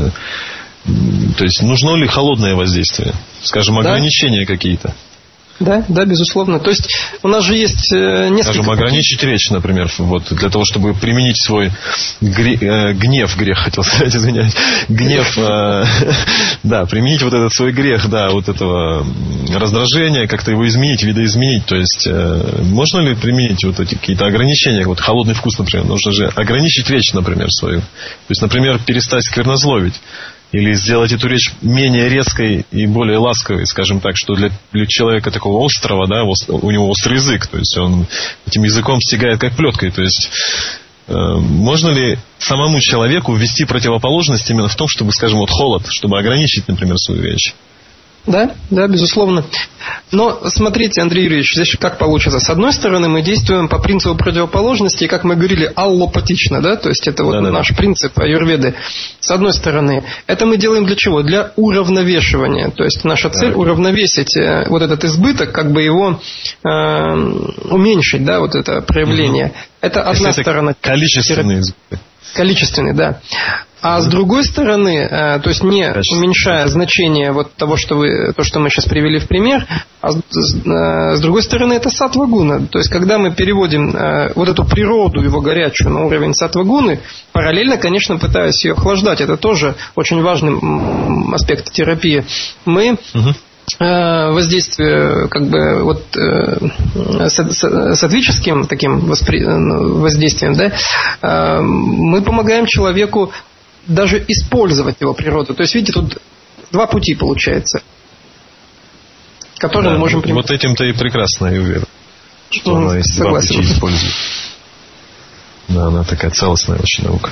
нужно ли холодное воздействие? Скажем, ограничения какие-то? Да, безусловно. То есть у нас же есть несколько... Скажем, ограничить речь, например, для того, чтобы применить свой гнев, хотел сказать, извиняюсь, гнев, да, применить вот этот свой грех, да, вот этого раздражения, как-то его изменить, видоизменить. То есть можно ли применить вот эти какие-то ограничения, вот холодный вкус, например, нужно же ограничить речь, например, свою. То есть, например, перестать сквернословить. Или сделать эту речь менее резкой и более ласковой, скажем так, что для человека такого острого, да, у него острый язык, то есть он этим языком стягает как плеткой. То есть можно ли самому человеку ввести противоположность именно в том, чтобы, скажем, холод, чтобы ограничить, например, свою речь? Да, безусловно. Но смотрите, Андрей Юрьевич, здесь как получится. С одной стороны, мы действуем по принципу противоположности, и, как мы говорили, аллопатично, да, то есть это наш принцип аюрведы. С одной стороны, это мы делаем для чего? Для уравновешивания. То есть наша цель уравновесить вот этот избыток, его уменьшить, да, вот это проявление. Это одна сторона. Количественный избыток. Количественный, да. А с другой стороны, то есть не уменьшая значение вот того, что мы сейчас привели в пример, а с другой стороны это саттва-гуна. То есть когда мы переводим вот эту природу его горячую на уровень саттва-гуны, параллельно, конечно, пытаясь ее охлаждать, это тоже очень важный аспект терапии, мы воздействие как бы вот саттвическим таким воздействием, да, мы помогаем человеку даже использовать его природу. То есть, видите, тут два пути получается, которые мы можем применить. Вот этим-то и прекрасно, я уверен, что она есть два пути использовать. Да, она такая целостная очень наука.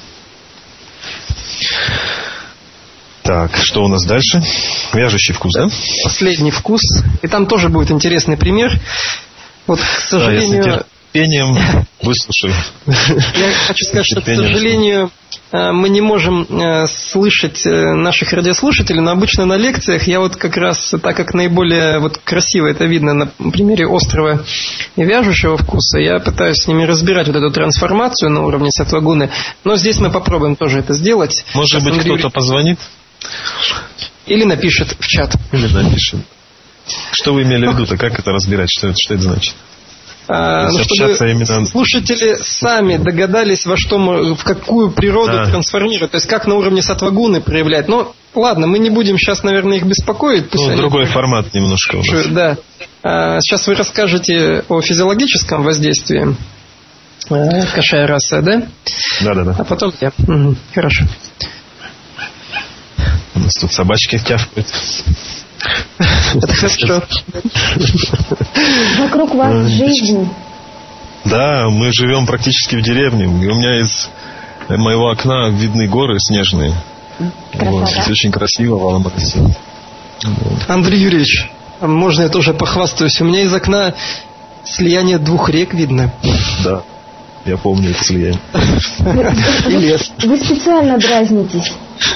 Так, что у нас дальше? Вяжущий вкус, да? Последний вкус. И там тоже будет интересный пример. Вот, к сожалению... Да, я с нетерпением выслушаю. Я хочу сказать, что, к сожалению, мы не можем слышать наших радиослушателей, но обычно на лекциях я вот как раз, так как наиболее вот красиво это видно на примере острого и вяжущего вкуса, я пытаюсь с ними разбирать вот эту трансформацию на уровне саттва-гуны, но здесь мы попробуем тоже это сделать. Может быть, кто-то позвонит? Или напишет в чат. Или напишет. Что вы имели в виду-то? Как это разбирать? Что это значит? Чтобы слушатели сами догадались, в какую природу трансформировать. То есть, как на уровне саттва-гуны проявлять. Ну, ладно, мы не будем сейчас, наверное, их беспокоить. Другой формат немножко у нас. Да. Сейчас вы расскажете о физиологическом воздействии кашая раса, да? Да. А потом я. Хорошо. У нас тут собачки тявкают. Это хорошо. Вокруг вас жизнь. Да, мы живем практически в деревне. И у меня из моего окна видны горы снежные. Вот, очень красиво в Алматы. Андрей Юрьевич, можно я тоже похвастаюсь? У меня из окна слияние двух рек видно. Да, я помню это слияние. И лес. Вы специально дразнитесь.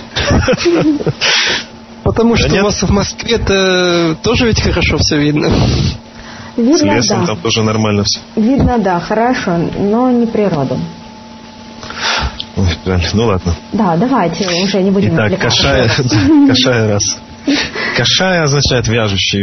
Потому что у вас в Москве-то тоже ведь хорошо все видно. Видно, с лесом да. Там тоже нормально все. Видно, да, хорошо, но не природу. Ой, ну ладно. Да, давайте уже не будем отвлекаться. Итак, кашая раз. Кашая означает вяжущий.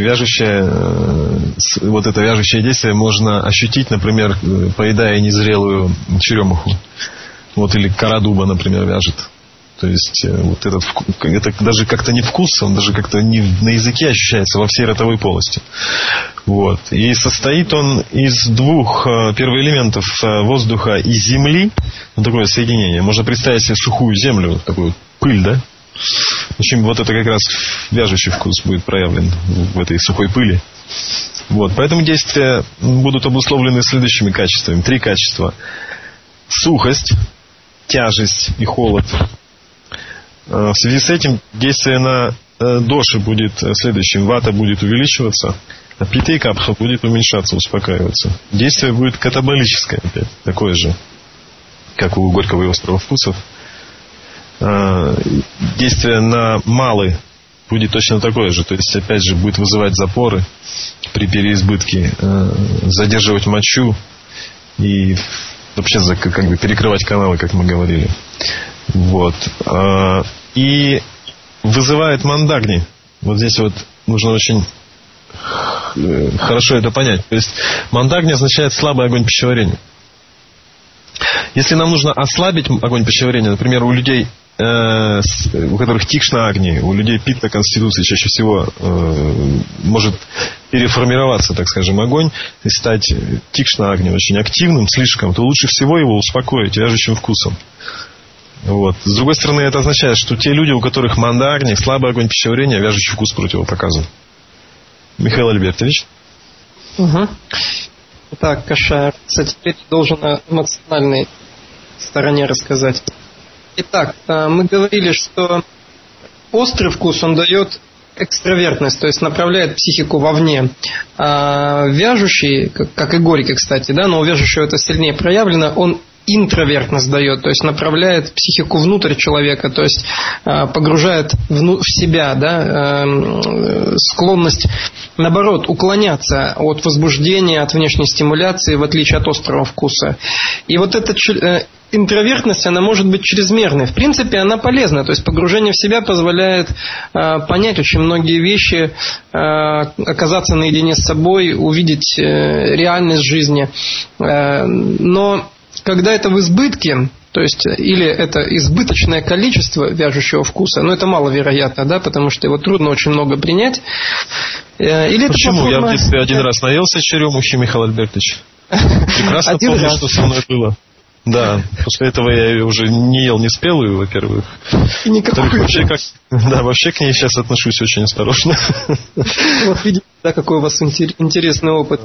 Вот это вяжущее действие можно ощутить, например, поедая незрелую черемуху. Вот или кора дуба, например, вяжет. То есть вот это даже как-то не вкус, он даже как-то не на языке ощущается во всей ротовой полости. Вот. И состоит он из двух первоэлементов воздуха и земли. Вот такое соединение. Можно представить себе сухую землю, такую пыль, да? В общем, вот это как раз вяжущий вкус будет проявлен в этой сухой пыли. Вот. Поэтому действия будут обусловлены следующими качествами. 3 качества. Сухость, тяжесть и холод. В связи с этим действие на доши будет следующим. Вата будет увеличиваться, а пита и капха будет уменьшаться, успокаиваться. Действие будет катаболическое опять, такое же, как у горького и острого вкусов. Действие на малы будет точно такое же. То есть, опять же, будет вызывать запоры при переизбытке, задерживать мочу и вообще как бы перекрывать каналы, как мы говорили. Вот. И вызывает мандагни. Вот здесь вот нужно очень хорошо это понять. То есть мандагни означает слабый огонь пищеварения. Если нам нужно ослабить огонь пищеварения, например, у людей, у которых тикшна агни, у людей питта конституции чаще всего может переформироваться, так скажем, огонь и стать тикшна агни очень активным слишком, то лучше всего его успокоить вяжущим вкусом. Вот. С другой стороны, это означает, что те люди, у которых манда-агни, слабый огонь пищеварения, вяжущий вкус противопоказан. Михаил Альбертович. Угу. Так, кашая. Кстати, теперь должен о эмоциональной стороне рассказать. Итак, мы говорили, что острый вкус, он дает экстравертность, то есть направляет психику вовне. А вяжущий, как и горький, кстати, да, но у вяжущего это сильнее проявлено, он интровертность дает, то есть направляет психику внутрь человека, то есть погружает в себя, да, склонность, наоборот, уклоняться от возбуждения, от внешней стимуляции, в отличие от острого вкуса. И вот этот интровертность, она может быть чрезмерной. В принципе, она полезна. То есть погружение в себя позволяет понять очень многие вещи, оказаться наедине с собой, увидеть реальность жизни. Но когда это в избытке, то есть или это избыточное количество вяжущего вкуса, но это маловероятно, да, потому что его трудно очень много принять. Или почему? Я в детстве один раз наелся черемухи, Михаил Альбертович. Прекрасно помню, что со мной было. Да, после этого я уже не ел неспелую, во-первых. Вообще к ней сейчас отношусь очень осторожно. Вот видите, да, какой у вас интересный опыт.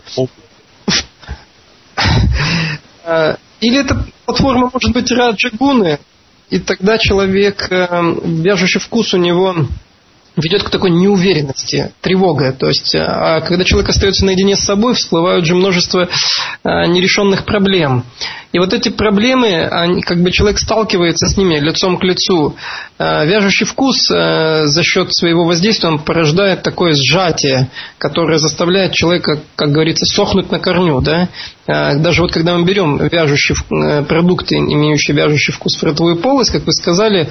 Или эта платформа может быть раджа-гуны, и тогда человек, вяжущий вкус у него ведет к такой неуверенности, тревога. То есть, когда человек остается наедине с собой, всплывают же множество нерешенных проблем. И вот эти проблемы, как бы человек сталкивается с ними лицом к лицу. Вяжущий вкус за счет своего воздействия, он порождает такое сжатие, которое заставляет человека, как говорится, сохнуть на корню. Да? Даже вот когда мы берем вяжущие продукты, имеющие вяжущий вкус в ротовую полость, как вы сказали,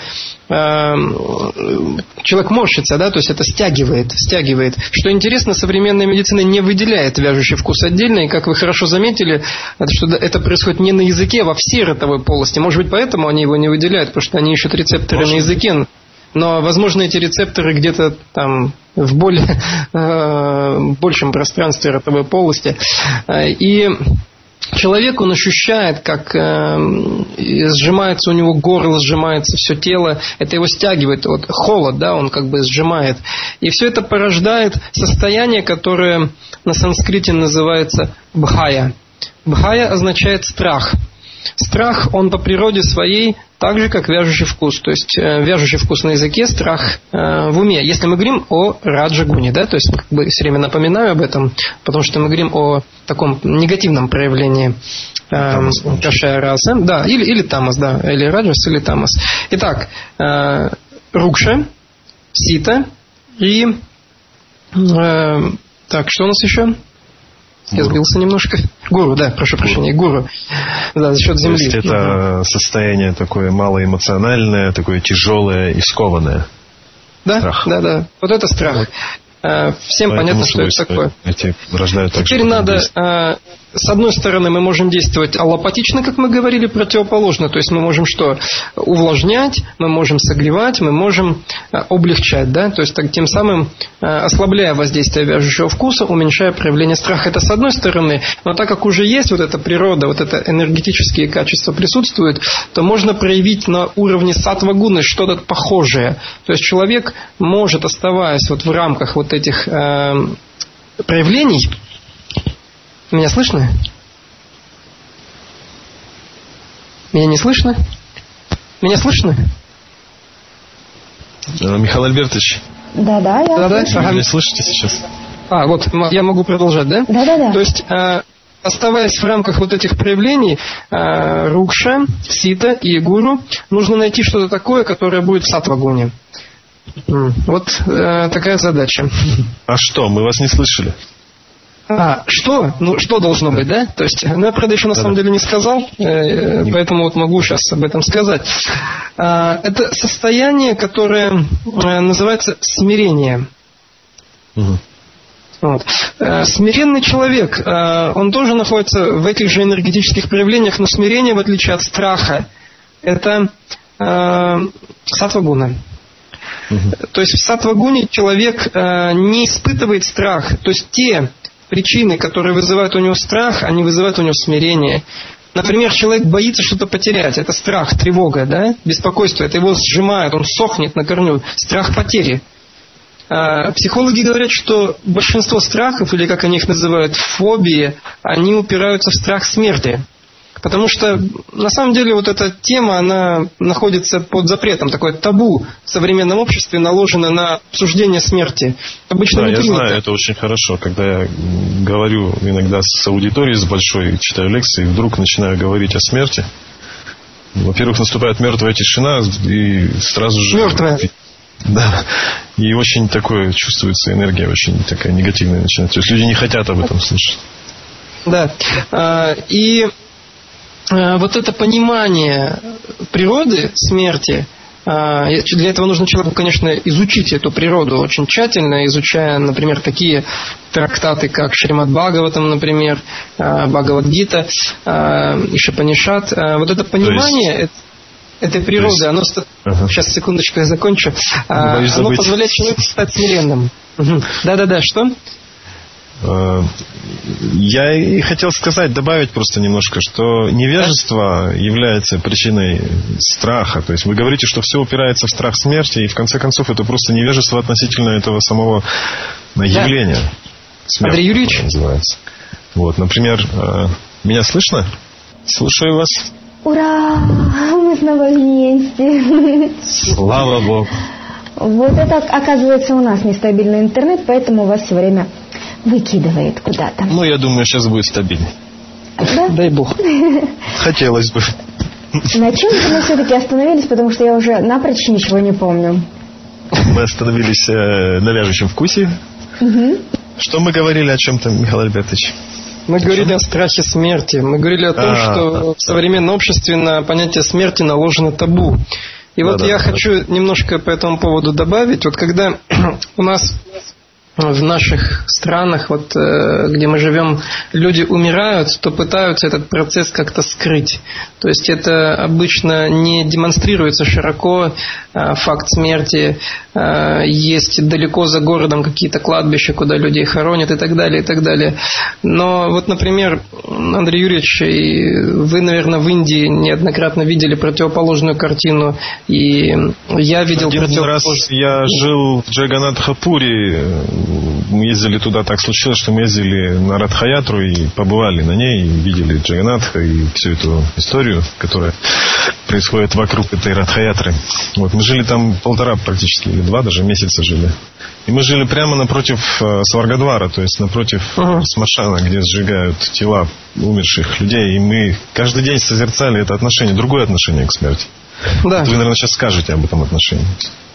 человек морщится, да? То есть это стягивает. Что интересно, современная медицина не выделяет вяжущий вкус отдельно, и как вы хорошо заметили, что это происходит не на языке, а во всей ротовой полости. Может быть, поэтому они его не выделяют, потому что они ищут рецепторы на языке. Но, возможно, эти рецепторы где-то там в большем пространстве ротовой полости. И человек, он ощущает, как сжимается у него горло, сжимается все тело. Это его стягивает. Вот холод, да, он как бы сжимает. И все это порождает состояние, которое на санскрите называется бхая. Бхая означает страх. Страх, он по природе своей так же, как вяжущий вкус. То есть вяжущий вкус на языке, страх в уме. Если мы говорим о раджа-гуне, да, то есть как бы все время напоминаю об этом, потому что мы говорим о таком негативном проявлении кашая расы. Да, или тамас, да, или раджас, или тамас. Итак, рукша, сита и... так, что у нас еще? Я сбился немножко. Гуру, да, прошу прощения, гуру. Да, за счет земли. То есть это состояние такое малоэмоциональное, такое тяжелое и скованное. Да, страх. Да. Вот это страх. Всем понятно, что это такое. Теперь надо, с одной стороны, мы можем действовать аллопатично, как мы говорили, противоположно. То есть мы можем что? Увлажнять, мы можем согревать, мы можем облегчать. Да? То есть тем самым ослабляя воздействие вяжущего вкуса, уменьшая проявление страха. Это с одной стороны. Но так как уже есть вот эта природа, вот это энергетические качества присутствуют, то можно проявить на уровне саттва-гуны что-то похожее. То есть человек может, оставаясь вот в рамках вот этих проявлений. Меня слышно? Меня не слышно? Меня слышно? Михаил Альбертович. Да, я слышу. Вы меня слышите сейчас? Вот, я могу продолжать, да? Да. То есть, оставаясь в рамках вот этих проявлений, рукша, сита и гуру, нужно найти что-то такое, которое будет в саттва-гуне. Вот такая задача. А что? Мы вас не слышали. Что? Что должно быть, да? То есть, я, правда, еще на самом деле не сказал, поэтому вот могу сейчас об этом сказать. Это состояние, которое называется смирение. Угу. Вот. Смиренный человек, он тоже находится в этих же энергетических проявлениях, но смирение, в отличие от страха, это саттва-гуна. То есть в саттва-гуне человек не испытывает страх. То есть те причины, которые вызывают у него страх, они вызывают у него смирение. Например, человек боится что-то потерять. Это страх, тревога, да? Беспокойство. Это его сжимает, он сохнет на корню. Страх потери. Психологи говорят, что большинство страхов, или как они их называют, фобии, они упираются в страх смерти. Потому что, на самом деле, вот эта тема, она находится под запретом. Такое табу в современном обществе наложено на обсуждение смерти. Обычно да, не я принято. знаю, это очень хорошо. Когда я говорю иногда с аудиторией, с большой, читаю лекции, вдруг начинаю говорить о смерти. Во-первых, наступает мертвая тишина, и сразу же... Мертвая. Да. И очень такое чувствуется энергия, очень такая негативная начинается. То есть люди не хотят об этом слышать. Да. И вот это понимание природы смерти, для этого нужно человеку, конечно, изучить эту природу очень тщательно, изучая, например, такие трактаты, как Шримад Бхагаватам, например, Бхагавад-гита, Ишупанишад. Вот это понимание этой природы, оно... Сейчас, секундочку, я закончу. Оно позволяет человеку стать смиренным. Да-да-да, что? Я и хотел сказать, добавить просто немножко, что невежество является причиной страха. То есть вы говорите, что все упирается в страх смерти, и в конце концов это просто невежество относительно этого самого явления. Смерти, Андрей Юрьевич? Называется. Вот, например, меня слышно? Слушаю вас. Ура! Мы снова вместе. Слава Богу. Вот это, оказывается, у нас нестабильный интернет, поэтому у вас все время выкидывает куда-то. Ну, я думаю, сейчас будет стабильно. Да? Дай Бог. Хотелось бы. На чем-то мы все-таки остановились, потому что я уже напрочь ничего не помню. Мы остановились на вяжущем вкусе. Угу. Что мы говорили о чем-то, Михаил Альбертович? Мы говорили о страхе смерти. Мы говорили о том, что в современном обществе на понятие смерти наложено табу. И вот я хочу немножко по этому поводу добавить. Вот когда у нас в наших странах, вот, где мы живем, люди умирают, то пытаются этот процесс как-то скрыть. То есть это обычно не демонстрируется широко, факт смерти. Есть далеко за городом какие-то кладбища, куда людей хоронят и так далее, и так далее. Но вот, например, Андрей Юрьевич, вы, наверное, в Индии неоднократно видели противоположную картину, и я видел противоположную. Один раз я жил в Джаганнатхапури. Мы ездили туда, так случилось, что мы ездили на Радха-ятру и побывали на ней, и видели Джаганнатха и всю эту историю, которая происходит вокруг этой Радха-ятры. Вот, мы жили там 1,5 практически, или 2 даже месяца жили. И мы жили прямо напротив Сваргадвара, то есть напротив Смашана, где сжигают тела умерших людей. И мы каждый день созерцали это отношение, другое отношение к смерти. Да. Вот вы, наверное, сейчас скажете об этом отношении.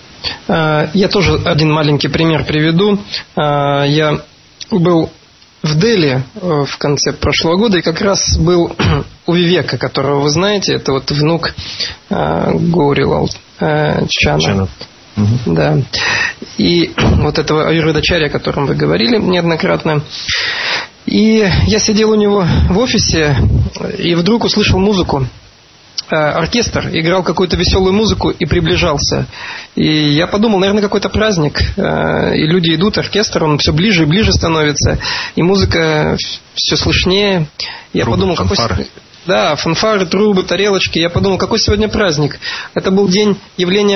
Я тоже один маленький пример приведу. Я был в Дели в конце прошлого года и как раз был у Вивека, которого вы знаете. Это вот внук Гаурилал Чана. Да. И вот этого аюрведачарья, о котором вы говорили неоднократно. И я сидел у него в офисе и вдруг услышал музыку. Оркестр играл какую-то веселую музыку и приближался. И я подумал, наверное, какой-то праздник. И люди идут, оркестр, он все ближе и ближе становится. И музыка все слышнее. Я подумал, фанфары. Да, фанфары, трубы, тарелочки. Я подумал, какой сегодня праздник. Это был день явления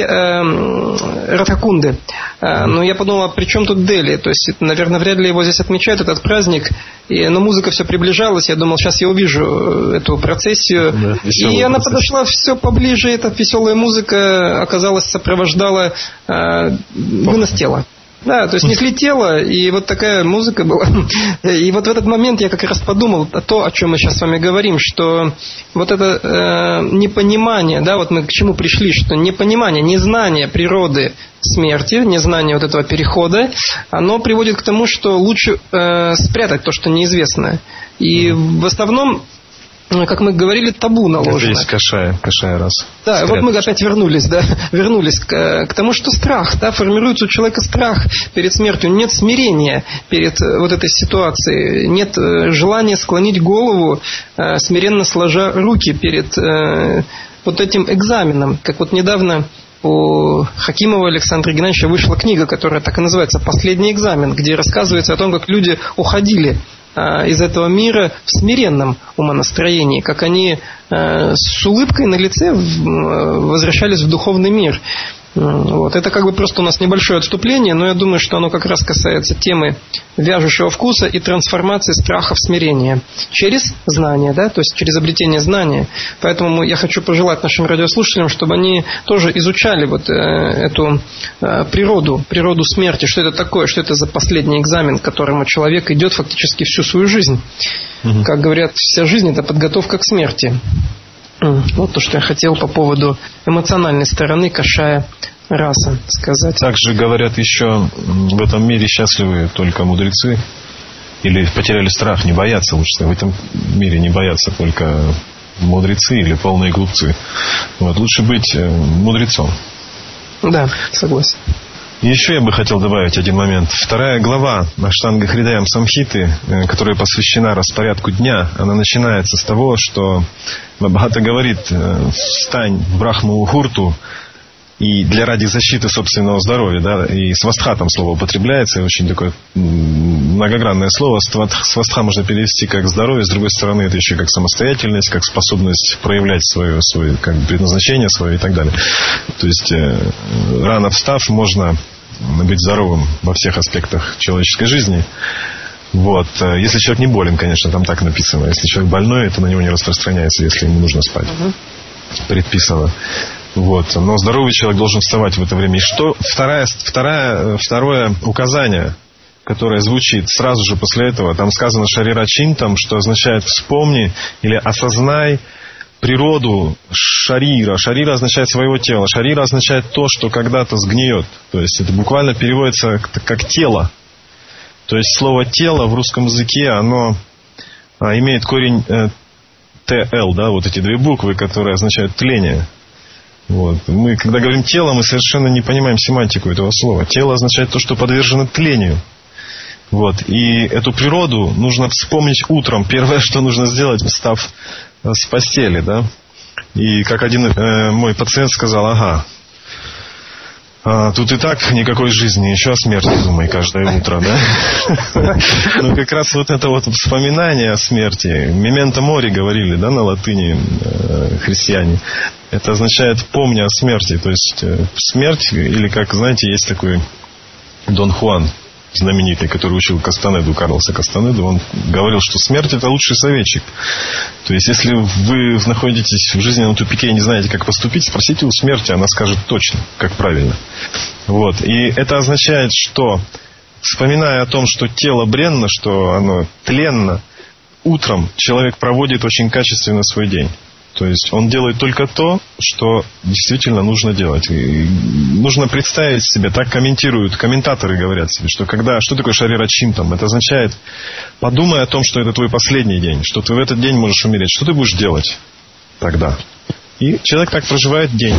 Радхакунды. Но я подумал, а при чем тут Дели? То есть, наверное, вряд ли его здесь отмечают, этот праздник. Но музыка все приближалась. Я думал, сейчас я увижу эту процессию. Да, и она подошла все поближе. Эта веселая музыка, оказалось, сопровождала вынос тела. Да, то есть не слетело, и вот такая музыка была. И вот в этот момент я как раз подумал то, о чем мы сейчас с вами говорим, что вот это непонимание, да, вот мы к чему пришли, что непонимание, незнание природы смерти, незнание вот этого перехода, оно приводит к тому, что лучше спрятать то, что неизвестно. И в основном, как мы говорили, табу наложено. Это есть кашая раз. Да, спрятать. Вот мы опять вернулись к тому, что страх, да, формируется у человека страх перед смертью, нет смирения перед вот этой ситуацией, нет желания склонить голову, смиренно сложа руки перед вот этим экзаменом. Как вот недавно у Хакимова Александра Геннадьевича вышла книга, которая так и называется «Последний экзамен», где рассказывается о том, как люди уходили из этого мира в смиренном умонастроении, как они с улыбкой на лице возвращались в духовный мир. Вот. Это как бы просто у нас небольшое отступление, но я думаю, что оно как раз касается темы вяжущего вкуса и трансформации страха в смирение через знание, да, то есть через обретение знания. Поэтому я хочу пожелать нашим радиослушателям, чтобы они тоже изучали вот эту природу смерти, что это такое, что это за последний экзамен, к которому человек идет фактически всю свою жизнь. Как говорят, вся жизнь – это подготовка к смерти. Вот то, что я хотел по поводу эмоциональной стороны кашая раса сказать. Также говорят еще, в этом мире счастливы только мудрецы. Или потеряли страх, не боятся лучше. В этом мире не боятся только мудрецы или полные глупцы. Вот. Лучше быть мудрецом. Да, согласен. Еще я бы хотел добавить один момент. 2 глава Аштанга Хридаям Самхиты, которая посвящена распорядку дня, она начинается с того, что Бхагавата говорит: встань в Брахма-Мухурту, и ради защиты собственного здоровья, да, и свастха там слово употребляется, очень такое многогранное слово. Свастха можно перевести как здоровье, с другой стороны, это еще как самостоятельность, как способность проявлять свое как предназначение свое и так далее. То есть, рано встав, можно быть здоровым во всех аспектах человеческой жизни. Вот. Если человек не болен, конечно, там так написано. Если человек больной, это на него не распространяется, если ему нужно спать. Предписано. Вот. Но здоровый человек должен вставать в это время. И что? Второе указание, которое звучит сразу же после этого, там сказано «шарира чинтам», что означает «вспомни» или «осознай природу шарира». Шарира означает своего тела. Шарира означает то, что когда-то сгниет. То есть это буквально переводится как тело. То есть слово «тело» в русском языке, оно имеет корень ТЛ, да, вот эти 2 буквы, которые означают тление. Вот. Мы, когда говорим «тело», мы совершенно не понимаем семантику этого слова. Тело означает то, что подвержено тлению. Вот. И эту природу нужно вспомнить утром. Первое, что нужно сделать, встав с постели. Да? И как один мой пациент сказал: ага, тут и так никакой жизни, еще о смерти думай каждое утро, да? Ну, как раз вот это вот вспоминание о смерти, «мементо мори» говорили, да, на латыни христиане. Это означает «помни о смерти». То есть смерть, или, как, знаете, есть такой Дон Хуан знаменитый, который учил Кастанеду, Карлоса Кастанеду, он говорил, что смерть — это лучший советчик. То есть, если вы находитесь в жизненном тупике и не знаете, как поступить, спросите у смерти, она скажет точно, как правильно. Вот. И это означает, что, вспоминая о том, что тело бренно, что оно тленно, утром человек проводит очень качественно свой день. То есть он делает только то, что действительно нужно делать. И нужно представить себе, так комментируют, комментаторы говорят себе, что что такое шарира чинтам? Это означает, подумай о том, что это твой последний день, что ты в этот день можешь умереть. Что ты будешь делать тогда? И человек так проживает день.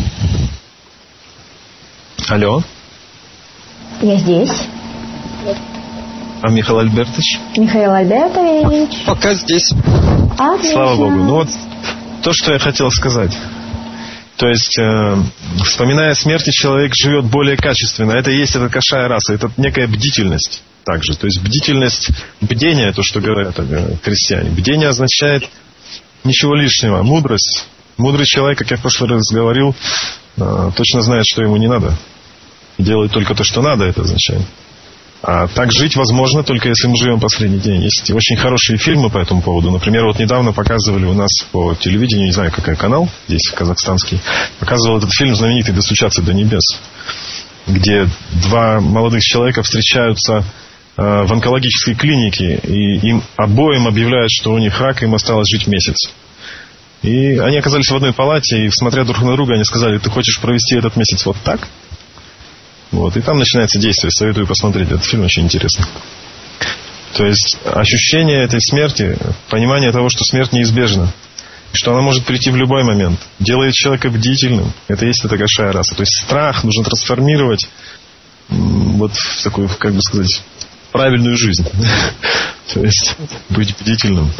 Алло? Я здесь. А Михаил Альбертович? Михаил Альбертович. Пока здесь. Отлично. Слава Богу. Ну вот то, что я хотел сказать. То есть, вспоминая о смерти, человек живет более качественно. Это и есть эта кашая раса. Это некая бдительность также. То есть бдительность, бдение, то, что говорят христиане. Бдение означает ничего лишнего. Мудрость. Мудрый человек, как я в прошлый раз говорил, точно знает, что ему не надо. Делает только то, что надо, это означает. А так жить возможно только если мы живем последний день. Есть очень хорошие фильмы по этому поводу. Например, вот недавно показывали у нас по телевидению, не знаю, какой канал, здесь казахстанский, показывал этот фильм знаменитый «Достучаться до небес», где 2 молодых человека встречаются в онкологической клинике, и им обоим объявляют, что у них рак, им осталось жить месяц. И они оказались в одной палате, и, смотря друг на друга, они сказали: ты хочешь провести этот месяц вот так? Вот, и там начинается действие. Советую посмотреть этот фильм, очень интересно. То есть ощущение этой смерти, понимание того, что смерть неизбежна, что она может прийти в любой момент, делает человека бдительным. Это и есть эта кашая раса. То есть страх нужно трансформировать вот в такую, как бы сказать, правильную жизнь. То есть быть бдительным.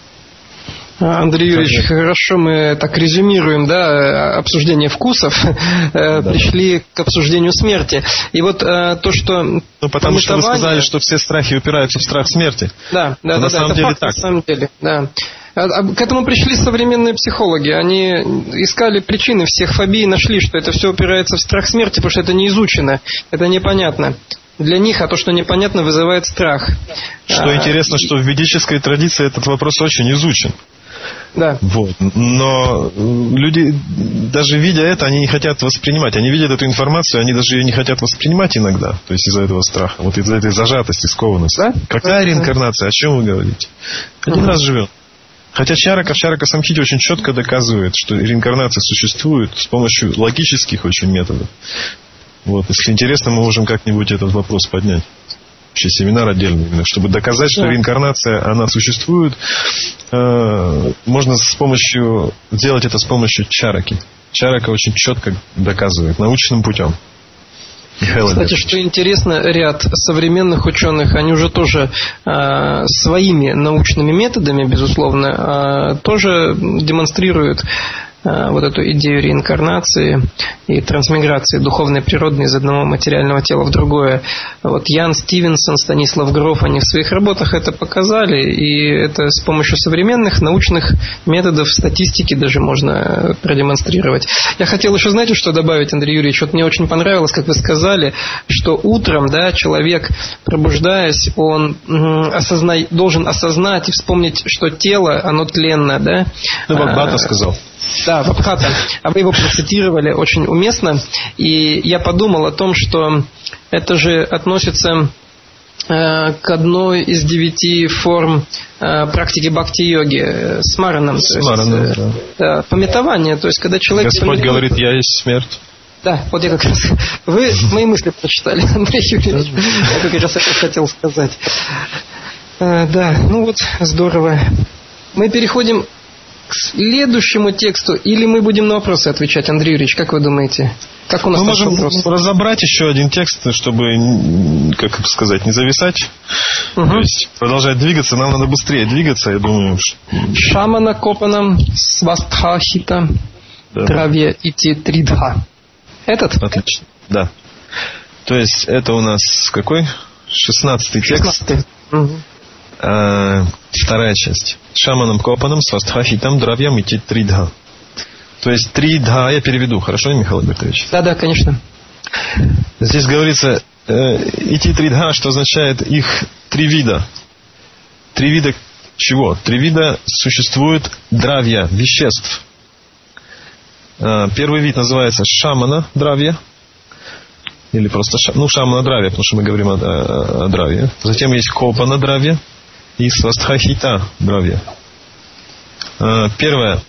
Андрей Юрьевич, хорошо, мы так резюмируем, да, обсуждение вкусов, пришли к обсуждению смерти. И вот то, что... Ну, потому что вы сказали, что все страхи упираются в страх смерти. Да, на самом деле так. На самом деле, да. К этому пришли современные психологи. Они искали причины всех фобий, нашли, что это все упирается в страх смерти, потому что это не изучено, это непонятно. Для них, а то, что непонятно, вызывает страх. Что интересно, что в ведической традиции этот вопрос очень изучен. Да. Вот. Но люди, даже видя это, они не хотят воспринимать. Они видят эту информацию, они даже ее не хотят воспринимать иногда. То есть из-за этого страха. Вот из-за этой зажатости, скованности. Да? Какая реинкарнация? О чем вы говорите? Один раз живем. Хотя Чарака в Чарака Самхите очень четко доказывает, что реинкарнация существует с помощью логических очень методов. Вот. Если интересно, мы можем как-нибудь этот вопрос поднять. вообще семинар отдельный, именно, чтобы доказать, что реинкарнация, она существует. Можно сделать это с помощью чараки. Чарака очень четко доказывает научным путем. Кстати, что интересно, ряд современных ученых, они уже тоже своими научными методами, безусловно, тоже демонстрируют вот эту идею реинкарнации и трансмиграции духовной природы из одного материального тела в другое. Вот Ян Стивенсон, Станислав Гроф, они в своих работах это показали, и это с помощью современных научных методов статистики даже можно продемонстрировать. Я хотел еще, знаете, что добавить, Андрей Юрьевич? Вот мне очень понравилось, как вы сказали, что утром, да, человек, пробуждаясь, он должен осознать и вспомнить, что тело, оно тленно, да? Ну, Бхагавата сказал. Да, Вабхата. А вы его процитировали очень уместно. И я подумал о том, что это же относится к одной из 9 форм практики бхакти-йоги, смараном. Да, пометование. То есть, когда человек... Господь говорит, я есть смерть. Да, вот я как раз... Вы мои мысли прочитали, Андрей Юрьевич. Я как раз это хотел сказать. Да, ну вот, здорово. Мы переходим к следующему тексту, или мы будем на вопросы отвечать, Андрей Юрьевич, как вы думаете? Как у нас мы можем вопрос? Разобрать еще один текст, чтобы, как сказать, не зависать. То есть продолжать двигаться, нам надо быстрее двигаться, я думаю. Шамана Копанам Свастхахита Дравья Ити Тридха. Этот? Отлично, да. То есть это у нас какой? 16-й текст. 16-й. Вторая часть. Шаманам Копанам Свастхахитам Дравьям Ити Тридха. То есть Тридха, я переведу, хорошо, Михаил Альбертович? Да, конечно. Здесь говорится Ити Тридха, что означает их 3 вида. 3 вида чего? 3 вида существует дравья, веществ. Первый вид называется Шамана Дравья. Или просто Шамана Дравья, потому что мы говорим о дравье. Затем есть Копана Дравья и Свастхахита Дравья. Первое.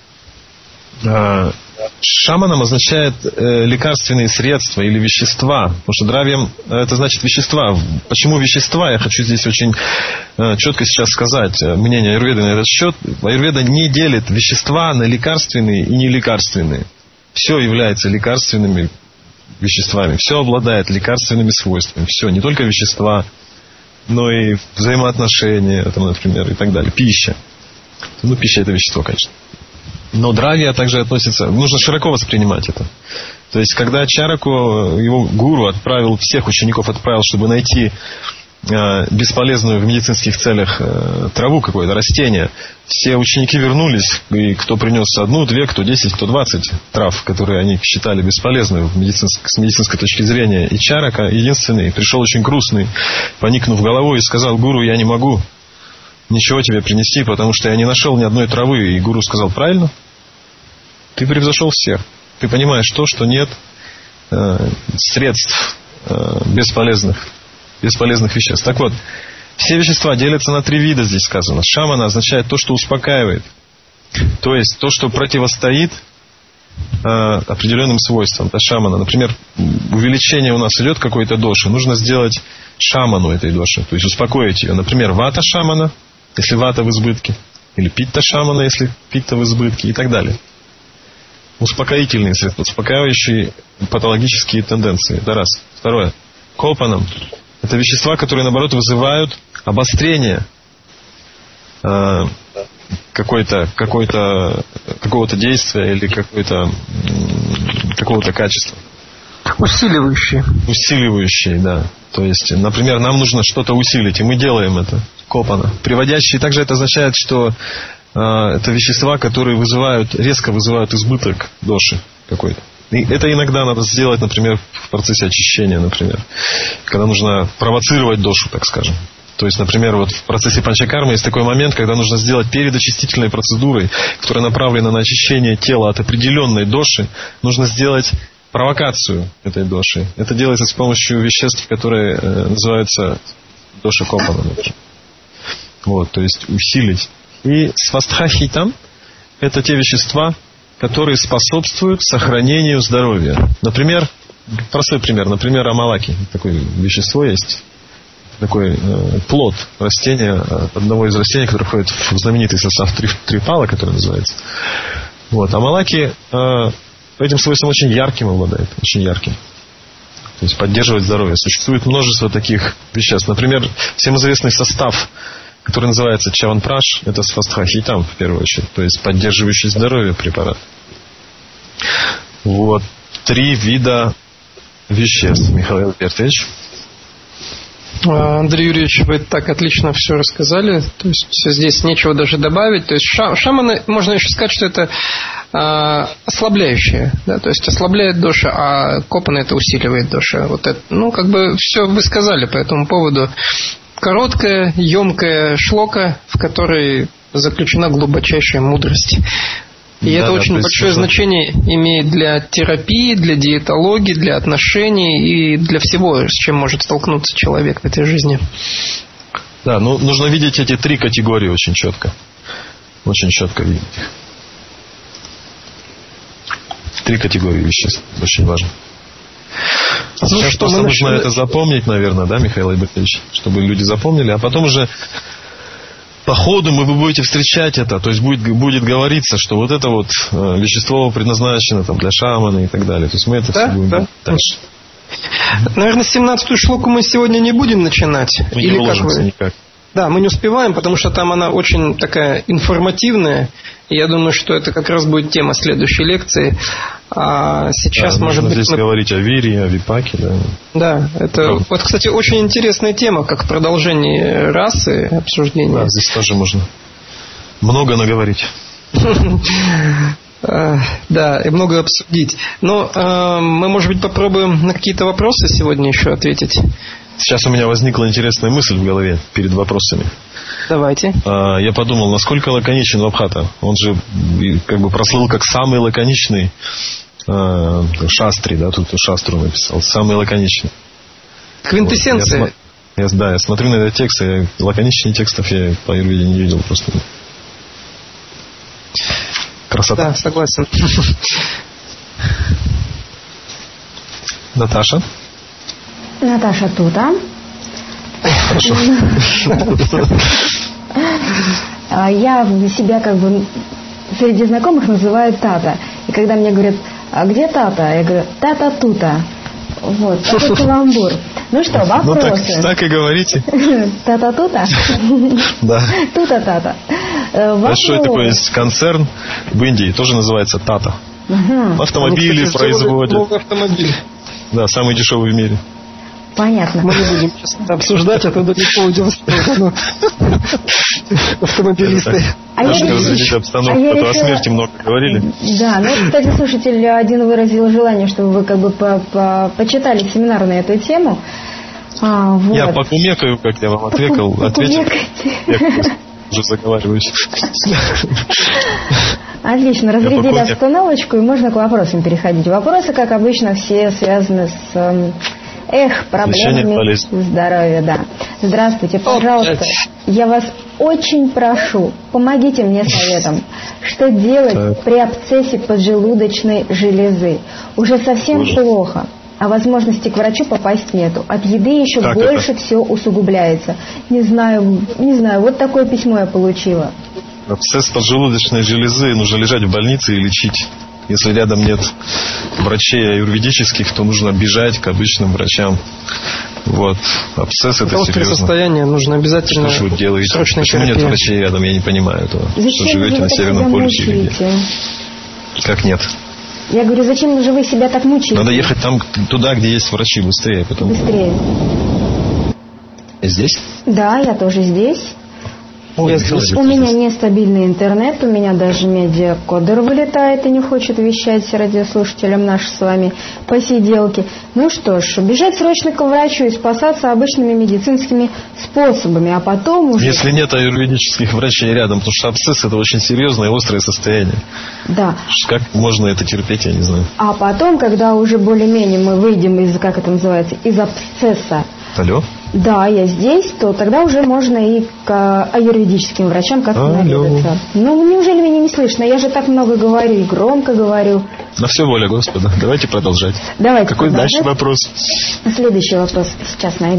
Шаманом означает лекарственные средства или вещества. Потому что дравьям это значит вещества. Почему вещества? Я хочу здесь очень четко сейчас сказать мнение аюрведы на этот счет. Аюрведа не делит вещества на лекарственные и нелекарственные. Все является лекарственными веществами. Все обладает лекарственными свойствами. Все, не только вещества, но и взаимоотношения, там, например, и так далее. Пища. Ну, пища это вещество, конечно. Но дравья также относится... Нужно широко воспринимать это. То есть, когда Чараку, его гуру, отправил, всех учеников отправил, чтобы найти бесполезную в медицинских целях траву какое-то, растение, все ученики вернулись, и кто принес 1, 2, кто 10, кто 20 трав, которые они считали бесполезными с медицинской точки зрения. И Чарака единственный пришел очень грустный, поникнув головой и сказал: гуру, я не могу ничего тебе принести, потому что я не нашел ни одной травы. И гуру сказал: правильно, ты превзошел всех. Ты понимаешь то, что нет средств бесполезных веществ. Так вот, все вещества делятся на 3 вида, здесь сказано. Шамана означает то, что успокаивает. То есть то, что противостоит определенным свойствам. Это шамана. Например, увеличение у нас идет какой-то доши. Нужно сделать шаману этой доши. То есть успокоить ее. Например, вата шамана, если вата в избытке. Или питта шамана, если питта в избытке. И так далее. Успокоительные средства, успокаивающие патологические тенденции. Это раз. Второе. Копанам. Это вещества, которые, наоборот, вызывают обострение какого-то действия или какого-то качества. Усиливающие, да. То есть, например, нам нужно что-то усилить, и мы делаем это. Копана. Приводящие также это означает, что это вещества, которые резко вызывают избыток доши какой-то. И это иногда надо сделать, например, в процессе очищения, например. Когда нужно провоцировать дошу, так скажем. То есть, например, вот в процессе панчакармы есть такой момент, когда нужно сделать перед очистительной процедурой, которая направлена на очищение тела от определенной доши, нужно сделать провокацию этой доши. Это делается с помощью веществ, которые называются доша копана. Вот, то есть усилить. И свастхахитам — это те вещества, которые способствуют сохранению здоровья. Например, простой пример, например, амалаки. Такое вещество есть. такой плод растения, одного из растений, которое входит в знаменитый состав трипала, который называется. Вот. А малаки этим свойством очень ярким обладает, очень ярким. То есть поддерживает здоровье. Существует множество таких веществ. Например, всем известный состав, который называется чаванпраш, это сфастхахитам в первую очередь, то есть поддерживающий здоровье препарат. Вот 3 вида веществ, Михаил Альбертович. Андрей Юрьевич, вы так отлично все рассказали. То есть здесь нечего даже добавить. То есть шаманы, можно еще сказать, что это ослабляющее, да, то есть ослабляет доша, а копана это усиливает доша. Вот это, все вы сказали по этому поводу. Короткая, емкая шлока, в которой заключена глубочайшая мудрость. И это очень большое значение имеет для терапии, для диетологии, для отношений и для всего, с чем может столкнуться человек в этой жизни. Да, нужно видеть эти 3 категории очень четко. Очень четко видеть их. 3 категории веществ. Очень важно. Сейчас просто нужно это запомнить, наверное, да, Михаил Альбертович? Чтобы люди запомнили, а потом уже по ходу вы будете встречать это. То есть будет говориться, что вот это вот вещество предназначено там, для шамана и так далее. То есть мы это все будем дальше. Наверное, 17-ю шлоку мы сегодня не будем начинать. Мы не уложимся никак. Да, мы не успеваем, потому что там она очень такая информативная. И я думаю, что это как раз будет тема следующей лекции. А сейчас, может быть... здесь говорить о вире, о випаке, да. Да, это, вот, кстати, очень интересная тема, как продолжение расы, обсуждения. Да, здесь тоже можно много наговорить. Да, и много обсудить. Но мы, может быть, попробуем на какие-то вопросы сегодня еще ответить. Сейчас у меня возникла интересная мысль в голове перед вопросами. Давайте. Я подумал, насколько лаконичен Вабхата. Он же как бы прослыл как самый лаконичный шастри, да, тут шастру написал, самый лаконичный. Квинтэссенция. Вот, я смотрю на этот текст, лаконичнее текстов я по аюрведе не видел просто. Красота. Да, согласен. Наташа тут, а? Хорошо. Я себя как бы среди знакомых называю Тата. И когда мне говорят, а где Тата? Я говорю, Тата-тута. Вот, такой каламбур. Ну что, вопросы? Так и говорите. Тата-тута? Да. Тута-тата. Большой такой есть концерн в Индии, тоже называется Тата. Автомобили производят. Да, самый дешевый в мире. Понятно. Мы не будем сейчас обсуждать, а то далеко уйдем в сторону автомобилисты. Чтобы разрядить обстановку, а то о смерти много говорили. Да, кстати, слушатель один выразил желание, чтобы вы как бы почитали семинар на эту тему. Вот. Я покумекаю, как я вам ответил. Уже заговариваюсь. Отлично, разрядили обстановочку, и можно к вопросам переходить. Вопросы, как обычно, все связаны с... проблемами здоровья, да. Здравствуйте, пожалуйста, я вас очень прошу, помогите мне советом, что делать при абсцессе поджелудочной железы. Уже совсем плохо, а возможности к врачу попасть нету. От еды еще больше все усугубляется. Не знаю, вот такое письмо я получила. Абсцесс поджелудочной железы нужно лежать в больнице и лечить. Если рядом нет врачей аюрведических, то нужно бежать к обычным врачам. Вот. Абсцесс это серьезно. Состояние нужно обязательно. Что же вы делаете? Почему нет врачей рядом? Я не понимаю этого. Зачем что живете на Северном полюсе или где? Как нет? Я говорю, зачем же вы себя так мучаете? Надо ехать туда, где есть врачи, быстрее. Быстрее. Здесь? Да, я тоже здесь. У меня нестабильный интернет, у меня даже медиакодер вылетает и не хочет вещать радиослушателям наши с вами посиделки. Ну что ж, бежать срочно к врачу и спасаться обычными медицинскими способами, а потом уже... Если нет аюрведических врачей рядом, потому что абсцесс это очень серьезное и острое состояние. Да. Как можно это терпеть, я не знаю. А потом, когда уже более-менее мы выйдем из, как это называется, из абсцесса. Алло? Да, я здесь, то тогда уже можно и к аюрведическим врачам как-то наведаться. Ну, неужели меня не слышно? Я же так много говорю и громко говорю. На все воля Господа. Давайте продолжать. Давайте Какой продолжать. дальше вопрос? Следующий вопрос сейчас найду.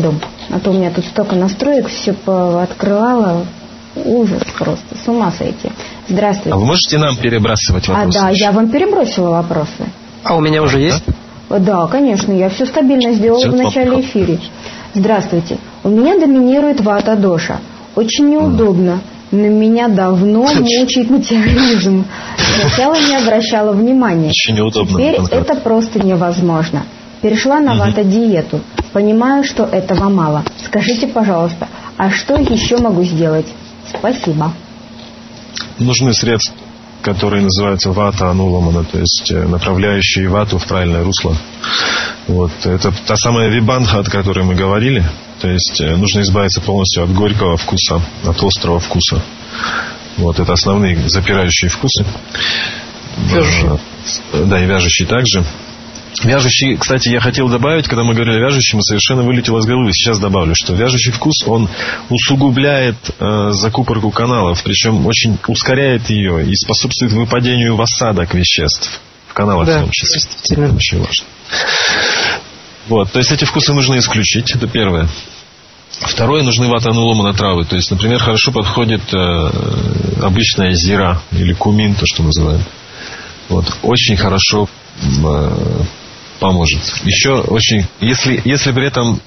А то у меня тут столько настроек, все открывала. Ужас просто, с ума сойти. Здравствуйте. А вы можете нам перебрасывать вопросы? Да, я вам перебросила вопросы. А у меня уже есть? Да, конечно, я все стабильно сделала в начале эфира. Здравствуйте. У меня доминирует вата доша. Очень неудобно. На меня давно мучает метеоризм. Сначала не обращала внимания. Очень неудобно. Теперь это просто невозможно. Перешла на вата-диету. Понимаю, что этого мало. Скажите, пожалуйста, а что еще могу сделать? Спасибо. Нужны средства, которые называются вата ануламана, то есть направляющие вату в правильное русло. Вот. Это та самая вибанха, о которой мы говорили. То есть нужно избавиться полностью от горького вкуса, от острого вкуса. Вот. Это основные запирающие вкусы. Вяжущие. Да, и вяжущие также. Вяжущий, кстати, я хотел добавить, когда мы говорили о вяжущем, совершенно вылетело из головы. Сейчас добавлю, что вяжущий вкус, он усугубляет закупорку каналов, причем очень ускоряет ее и способствует выпадению в осадок веществ в каналах, в том числе. Это очень важно. Вот, то есть эти вкусы нужно исключить, это первое. Второе, нужны вата-ануламана травы. То есть, например, хорошо подходит обычная зира или кумин, то, что называем. Вот, очень хорошо поможет. Еще очень, если при этом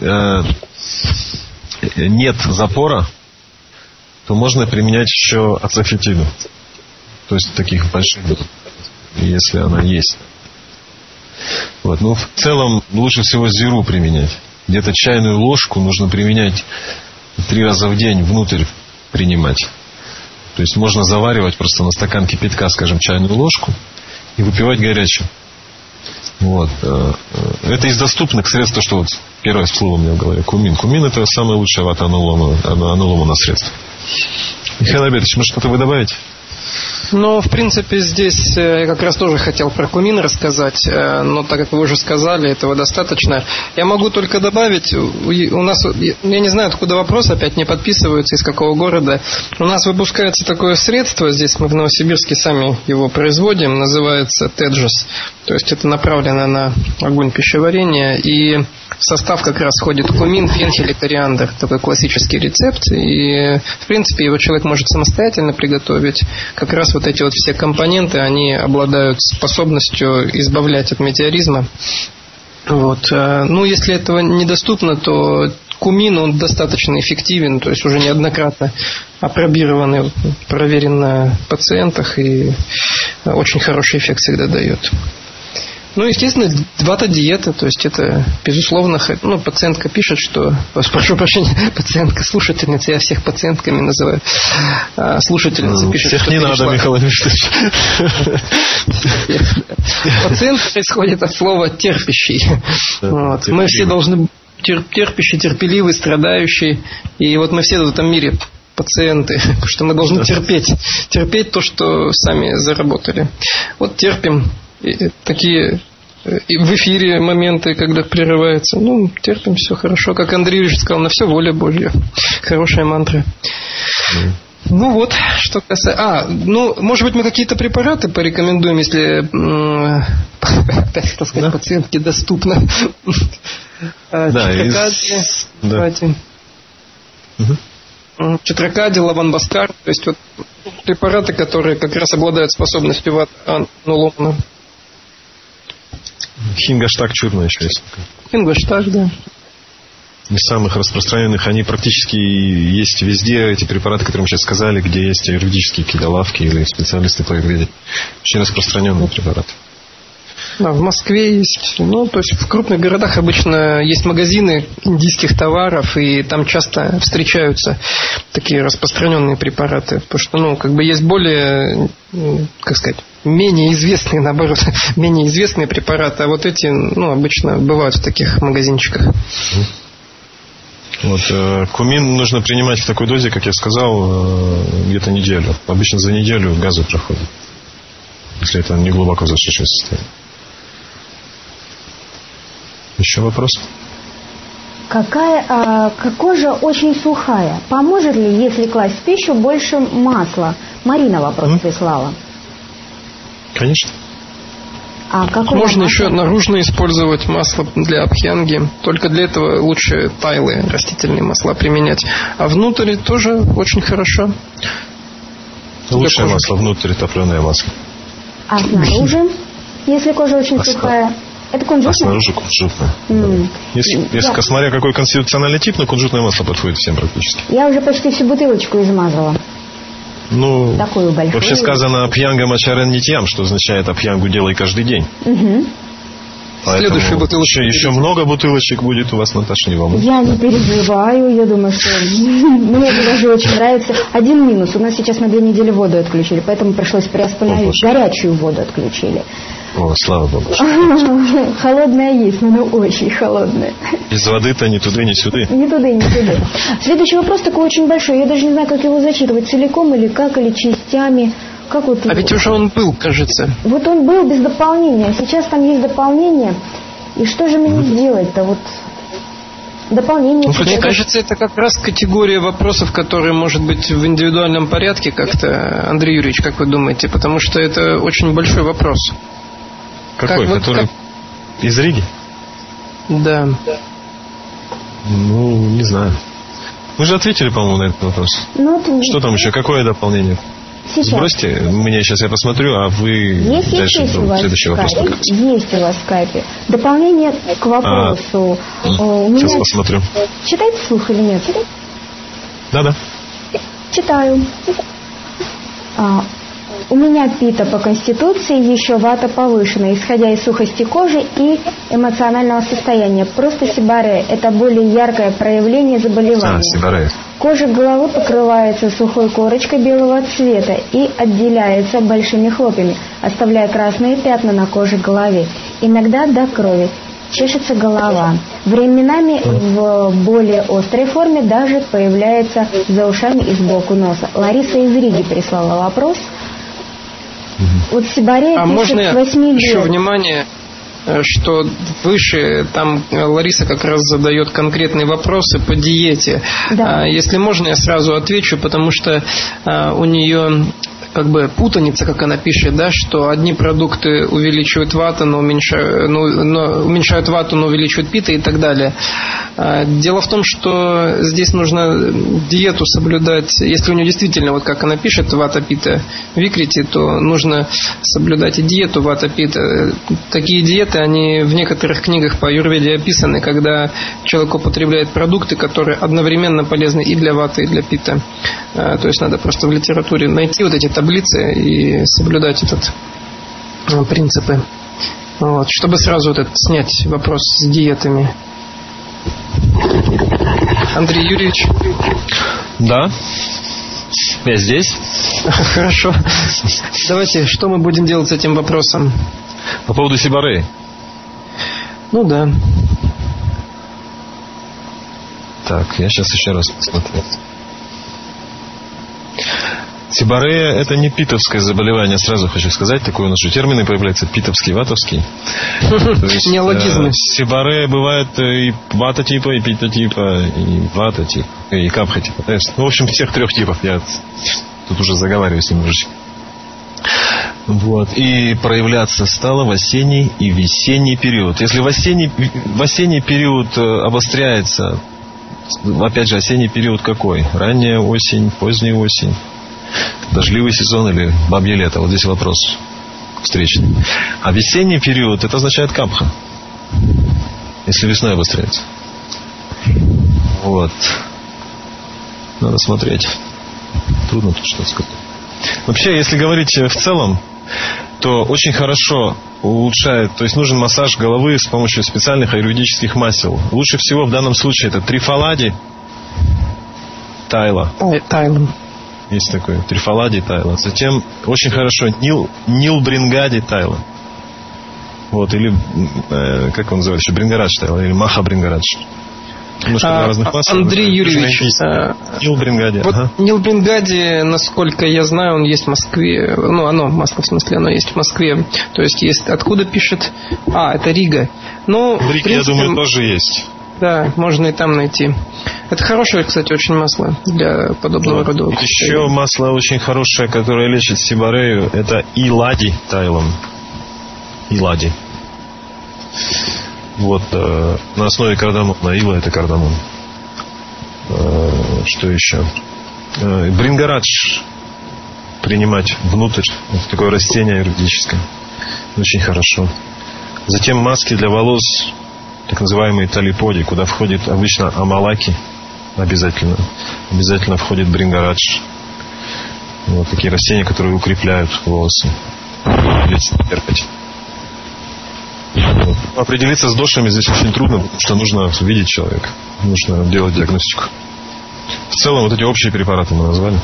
нет запора, то можно применять еще ацефетиду. То есть таких больших, если она есть. Вот. Ну, в целом, лучше всего зиру применять. Где-то чайную ложку нужно применять 3 раза в день, внутрь принимать. То есть можно заваривать просто на стакан кипятка, скажем, чайную ложку и выпивать горячую. Вот. Это из доступных средств, то, что вот первое всплыло у меня в голове. Кумин. Кумин — это самое лучшее вата-ануламана средство. Михаил Альбертович, может, что-то вы добавите? Ну, в принципе, здесь я как раз тоже хотел про кумин рассказать, но так как вы уже сказали, этого достаточно. Я могу только добавить, у нас, я не знаю, откуда вопрос, опять не подписываются, из какого города. У нас выпускается такое средство, здесь мы в Новосибирске сами его производим, называется Теджес. То есть это направлено на огонь пищеварения, и в состав как раз входит кумин, фенхель и кориандр. Такой классический рецепт. И, в принципе, его человек может самостоятельно приготовить. Как раз вот эти вот все компоненты, они обладают способностью избавлять от метеоризма. Вот. Ну, если этого недоступно, то кумин, он достаточно эффективен, то есть уже неоднократно апробированный, проверен на пациентах, и очень хороший эффект всегда дает. Ну, естественно, вата-диета, то есть это, безусловно, ну, пациентка пишет, что, прошу прощения, пациентка, слушательница, я всех пациентками называю, слушательница пишет, всех что не надо, Михаил Альбертович. Пациент происходит от слова терпящий. Мы все должны быть терпящие, терпеливые, страдающие, и вот мы все в этом мире пациенты, потому что мы должны терпеть то, что сами заработали. Вот терпим. И такие и в эфире моменты, когда прерывается. Ну, терпим, все хорошо. Как Андрей Ильич сказал, на все воля Божья. Хорошая мантра. Ну вот, что касается... ну, может быть, мы какие-то препараты порекомендуем, если, опять, так сказать, пациентке доступно. Читракади, лаванбаскар, то есть вот препараты, которые как раз обладают способностью вата-ануламана. Хингаштаг чурна еще есть. Хингаштаг, да. Из самых распространенных, они практически есть везде, эти препараты, которые мы сейчас сказали, где есть аюрведические какие-то лавки или специалисты по аюрведе. Очень распространенные препараты. Да, в Москве есть, ну, то есть в крупных городах обычно есть магазины индийских товаров, и там часто встречаются такие распространенные препараты, потому что, ну, как бы есть более, как сказать, менее известные, наоборот, менее известные препараты, а вот эти, ну, обычно бывают в таких магазинчиках. Вот, кумин нужно принимать в такой дозе, как я сказал, где-то неделю. Обычно за неделю газы проходят, если это не глубоко зашедшее состояние. Еще вопрос? Кожа очень сухая. Поможет ли, если класть в пищу больше масла? Марина вопрос прислала. Конечно. А какое Можно масло? еще наружно использовать масло для абхьянги. Только для этого лучше тайлы, растительные масла применять. А внутрь тоже очень хорошо. Лучшее масло внутрь, топленое масло. А снаружи, если кожа очень сухая, это кунжутное? А снаружи кунжутное. Если смотря какой конституциональный тип, но кунжутное масло подходит всем практически. Я уже почти всю бутылочку измазала. Ну, Такую большую. вообще сказано «апьянга мачарен нитьям», что означает «апьянгу делай каждый день». Угу. Следующую бутылочку. Еще много бутылочек будет у вас, Наташа, не волнуйтесь. Я не переживаю, я думаю, что мне это даже очень нравится. Один минус, у нас сейчас на 2 недели воду отключили, поэтому пришлось приостановить. Горячую воду отключили. О, слава Богу. Холодная есть, но она очень холодная. Без воды-то ни туда, ни сюда. Ни туда, ни сюда. Следующий вопрос такой очень большой. Я даже не знаю, как его зачитывать. Целиком или как, или частями. Как вот, А ведь уже он был, кажется. Вот он был без дополнения. Сейчас там есть дополнение. И что же мне сделать-то? Вот дополнение. Мне кажется, это как раз категория вопросов, которые, может быть, в индивидуальном порядке как-то, Андрей Юрьевич, как вы думаете? Потому что это очень большой вопрос. Какой? Который из Риги? Да. Ну, не знаю. Мы же ответили, по-моему, на этот вопрос. Что там еще? Какое дополнение? Сейчас. Сбросьте, мне сейчас я посмотрю, а вы есть дальше следующий вопрос. Есть у вас в скайпе. Дополнение к вопросу. Сейчас посмотрю. Читать вслух или нет? Да. Читаю. У меня пита по конституции, еще вата повышена, исходя из сухости кожи и эмоционального состояния. Просто сибаре – это более яркое проявление заболевания. Сибаре. Кожа головы покрывается сухой корочкой белого цвета и отделяется большими хлопьями, оставляя красные пятна на коже головы. Иногда до крови. Чешется голова. Временами в более острой форме даже появляется за ушами и сбоку носа. Лариса из Риги прислала вопрос. Вот сибаре можно с 8 лет. Еще внимание, что выше там Лариса как раз задает конкретные вопросы по диете. Да. Если можно, я сразу отвечу, потому что у нее как бы путаница, как она пишет, да, что одни продукты увеличивают вату, но уменьшают вату, но увеличивают пита и так далее. Дело в том, что здесь нужно диету соблюдать. Если у нее действительно, вот как она пишет, вата пита викрити, то нужно соблюдать и диету вата пита. Такие диеты, они в некоторых книгах по аюрведе описаны, когда человек употребляет продукты, которые одновременно полезны и для ваты, и для пита. То есть надо просто в литературе найти вот эти таблицы и соблюдать принципы. Вот, чтобы сразу снять вопрос с диетами. Андрей Юрьевич? Да. Я здесь. Хорошо. Давайте, что мы будем делать с этим вопросом? По поводу сибаре. Ну да. Так, я сейчас еще раз посмотрю. Сибарея – это не питовское заболевание, сразу хочу сказать. Такой у нас же термины появляются: питовский, ватовский. Неологизмы. Сибарея бывает и вата типа, и пита типа, и вата типа, и капха типа. Ну, в общем, всех 3 типов. Я тут уже заговариваюсь немножечко. Вот. И проявляться стало в осенний и весенний период. Если в осенний период обостряется, опять же, осенний период какой? Ранняя осень, поздняя осень, дождливый сезон или бабье лето? Вот здесь вопрос встречный. А весенний период, это означает капха, если весной обостряется. Вот. Надо смотреть. Трудно тут что-то сказать. Вообще, если говорить в целом, то очень хорошо улучшает, то есть нужен массаж головы с помощью специальных аюрведических масел. Лучше всего в данном случае это трифалади тайла. Есть такой трифалади тайла. Затем очень хорошо нилбрингади тайла. Вот, или как он называется еще, брингарадж тайла, или маха брингарадж. Андрей Юрьевич, Нилбрингади. Вот Нилбрингади, насколько я знаю, он есть в Москве. Ну, масло в смысле, оно есть в Москве. То есть откуда пишет? Это Рига. Ну, в Риге, я думаю, тоже есть. Да, можно и там найти. Это хорошее, кстати, очень масло для подобного рода. Еще масло очень хорошее, которое лечит сибарею, это илади тайлом. и лади. Вот, на основе кардамона. Ила — это кардамон. Что еще? Брингарадж принимать внутрь. Это такое растение юридическое. Очень хорошо. Затем маски для волос, так называемые талиподи, куда входит обычно амалаки. Обязательно. Обязательно входит брингарадж. Вот такие растения, которые укрепляют волосы. Вот. Определиться с дошами здесь очень трудно, потому что нужно видеть человека. Нужно делать диагностику. В целом, вот эти общие препараты мы назвали.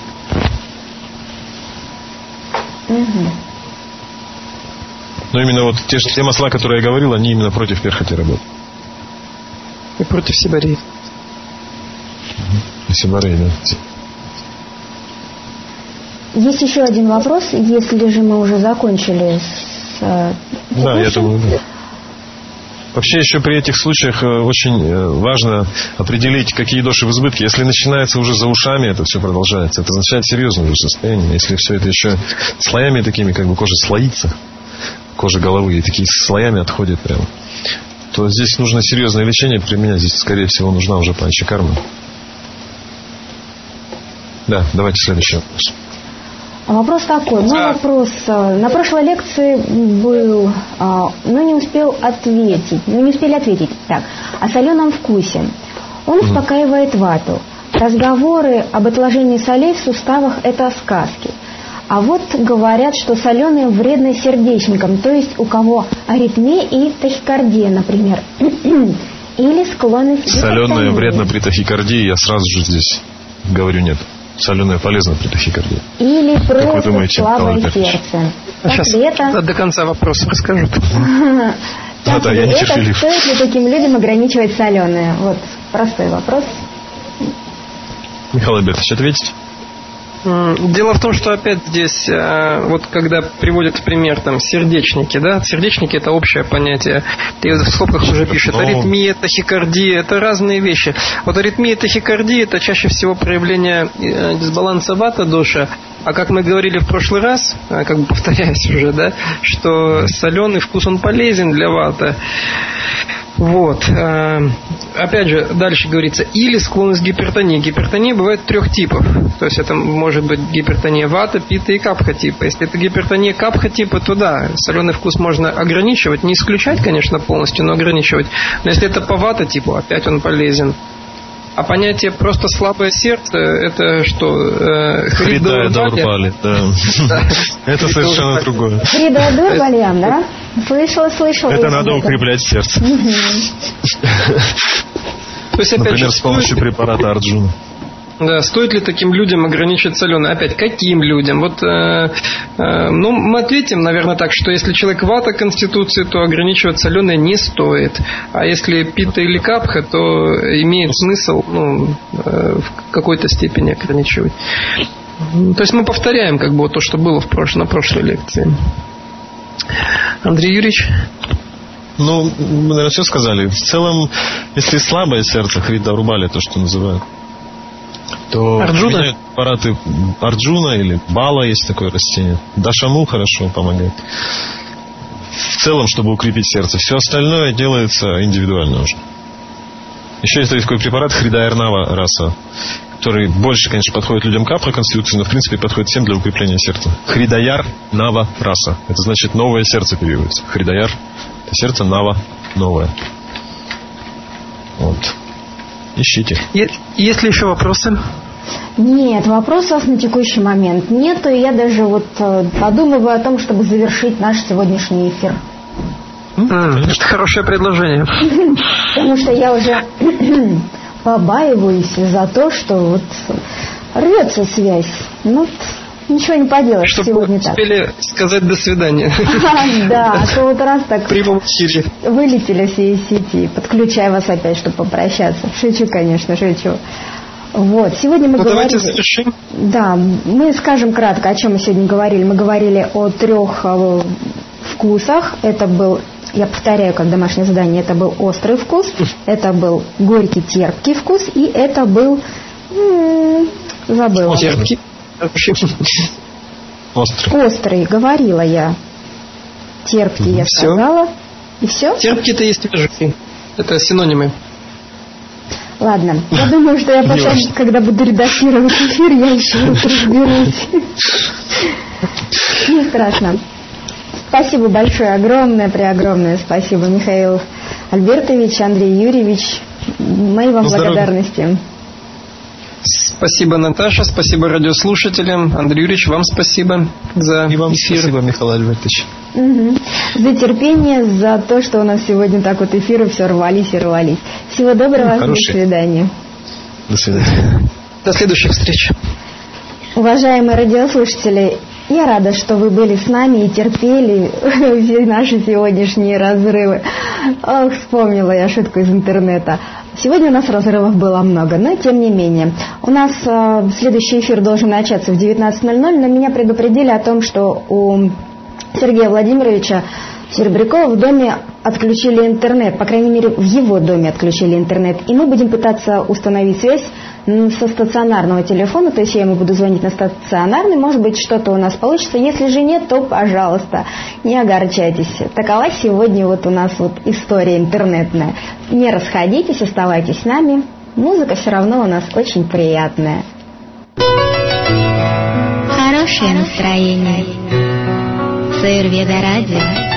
Но именно вот те масла, которые я говорил, они именно против перхоти работают. И против сибарей. И сибарей, да. Есть еще один вопрос, если же мы уже закончили с... Да, я думаю, да. Вообще еще при этих случаях очень важно определить, какие доши в избытке. Если начинается уже за ушами, это все продолжается. Это означает серьезное уже состояние. Если все это еще слоями такими, как бы кожа слоится, кожа головы, и такие слоями отходит прямо, то здесь нужно серьезное лечение применять. Здесь, скорее всего, нужна уже панчакарма. Да, давайте следующий вопрос. Вопрос такой. Вопрос на прошлой лекции был, но не успели ответить. Так, о соленом вкусе. Он успокаивает вату. Разговоры об отложении солей в суставах – это сказки. А вот говорят, что соленые вредны сердечникам, то есть у кого аритмия и тахикардия, например. Или склонность к гипертонии. Соленое вредно при тахикардии, я сразу же здесь говорю нет. Соленое полезно при тахикардии. Или просто слабое сердце. Сейчас до конца вопроса расскажут. Да, я нетерпелив. Стоит ли таким людям ограничивать соленое? Вот простой вопрос. Михаил Альбертович, ответить? Дело в том, что опять здесь, вот когда приводят в пример там сердечники, да, сердечники — это общее понятие. И в скобках уже пишет аритмия, тахикардия — это разные вещи. Вот аритмия, тахикардия — это чаще всего проявление дисбаланса вата-доша. А как мы говорили в прошлый раз, как бы повторяюсь уже, да, что соленый вкус, он полезен для вата. Вот. Опять же, дальше говорится, или склонность к гипертонии. Гипертония бывает 3 типов. То есть это может быть гипертония вата, пита и капха типа. Если это гипертония капха типа, то да, соленый вкус можно ограничивать. Не исключать, конечно, полностью, но ограничивать. Но если это по вата типу, опять он полезен. А понятие просто слабое сердце, это что? Хрида Дурбали, да. Это совершенно другое. Хрида Дурбали, да? Слышала. Это надо укреплять сердце. Например, с помощью препарата Арджуна. Да, стоит ли таким людям ограничить соленое? Опять, каким людям? Вот, мы ответим, наверное, так, что если человек вата конституции, то ограничивать соленое не стоит. А если пита или капха, то имеет смысл в какой-то степени ограничивать. То есть мы повторяем как бы вот то, что было на прошлой лекции. Андрей Юрьевич? Мы, наверное, все сказали. В целом, если слабое сердце, хрида рубали, то, что называют, то применяют препараты Арджуна или бала, есть такое растение. Дашаму хорошо помогает. В целом, чтобы укрепить сердце. Все остальное делается индивидуально уже. Еще есть такой препарат Хридаярнава раса, который больше, конечно, подходит людям капха конституции, но в принципе подходит всем для укрепления сердца. Хридаяр Нава раса. Это значит новое сердце переводится. Хридаяр — это сердце, Нава — новое. Вот. Ищите. Есть ли еще вопросы? Нет, вопросов на текущий момент нету. И я даже подумываю о том, чтобы завершить наш сегодняшний эфир. Это хорошее предложение. Потому что я уже побаиваюсь за то, что рвется связь. Ничего не поделаешь, чтобы сегодня так. Успели сказать до свидания. Да, а то раз так вылетели все из сети. Подключаю вас опять, чтобы попрощаться. Шучу, конечно, шучу. Вот, сегодня мы говорили... Давайте завершим. Да, мы скажем кратко, о чем мы сегодня говорили. Мы говорили о 3 вкусах. Это был, я повторяю, как домашнее задание, это был острый вкус, это был горький, терпкий вкус, и это был... забыла. Терпкий. Острый, говорила я. Терпкий, я сказала. И все? Терпкий-то есть свежий. Это синонимы. Ладно, я думаю, что я потом, когда буду редактировать эфир, я еще разберусь. Не страшно. Спасибо большое, огромное, преогромное спасибо, Михаил Альбертович, Андрей Юрьевич. Мои вам благодарности. Спасибо, Наташа, спасибо радиослушателям. Андрей Юрьевич, вам спасибо за и вам эфир. Спасибо, Михаил Альбертович. За терпение, за то, что у нас сегодня так вот эфиры все рвались и рвались. Всего доброго, до свидания. До свидания. До следующих встреч. Уважаемые радиослушатели, я рада, что вы были с нами и терпели все наши сегодняшние разрывы. Ох, вспомнила я шутку из интернета. Сегодня у нас разрывов было много, но тем не менее. У нас следующий эфир должен начаться в 19:00, но меня предупредили о том, что у Сергея Владимировича Серебрякова в доме отключили интернет, по крайней мере в его доме отключили интернет, и мы будем пытаться установить связь со стационарного телефона, то есть я ему буду звонить на стационарный, может быть что-то у нас получится, если же нет, то пожалуйста, не огорчайтесь. Такова сегодня вот у нас вот история интернетная. Не расходитесь, оставайтесь с нами, музыка все равно у нас очень приятная. Хорошее настроение. Аюрведа радио.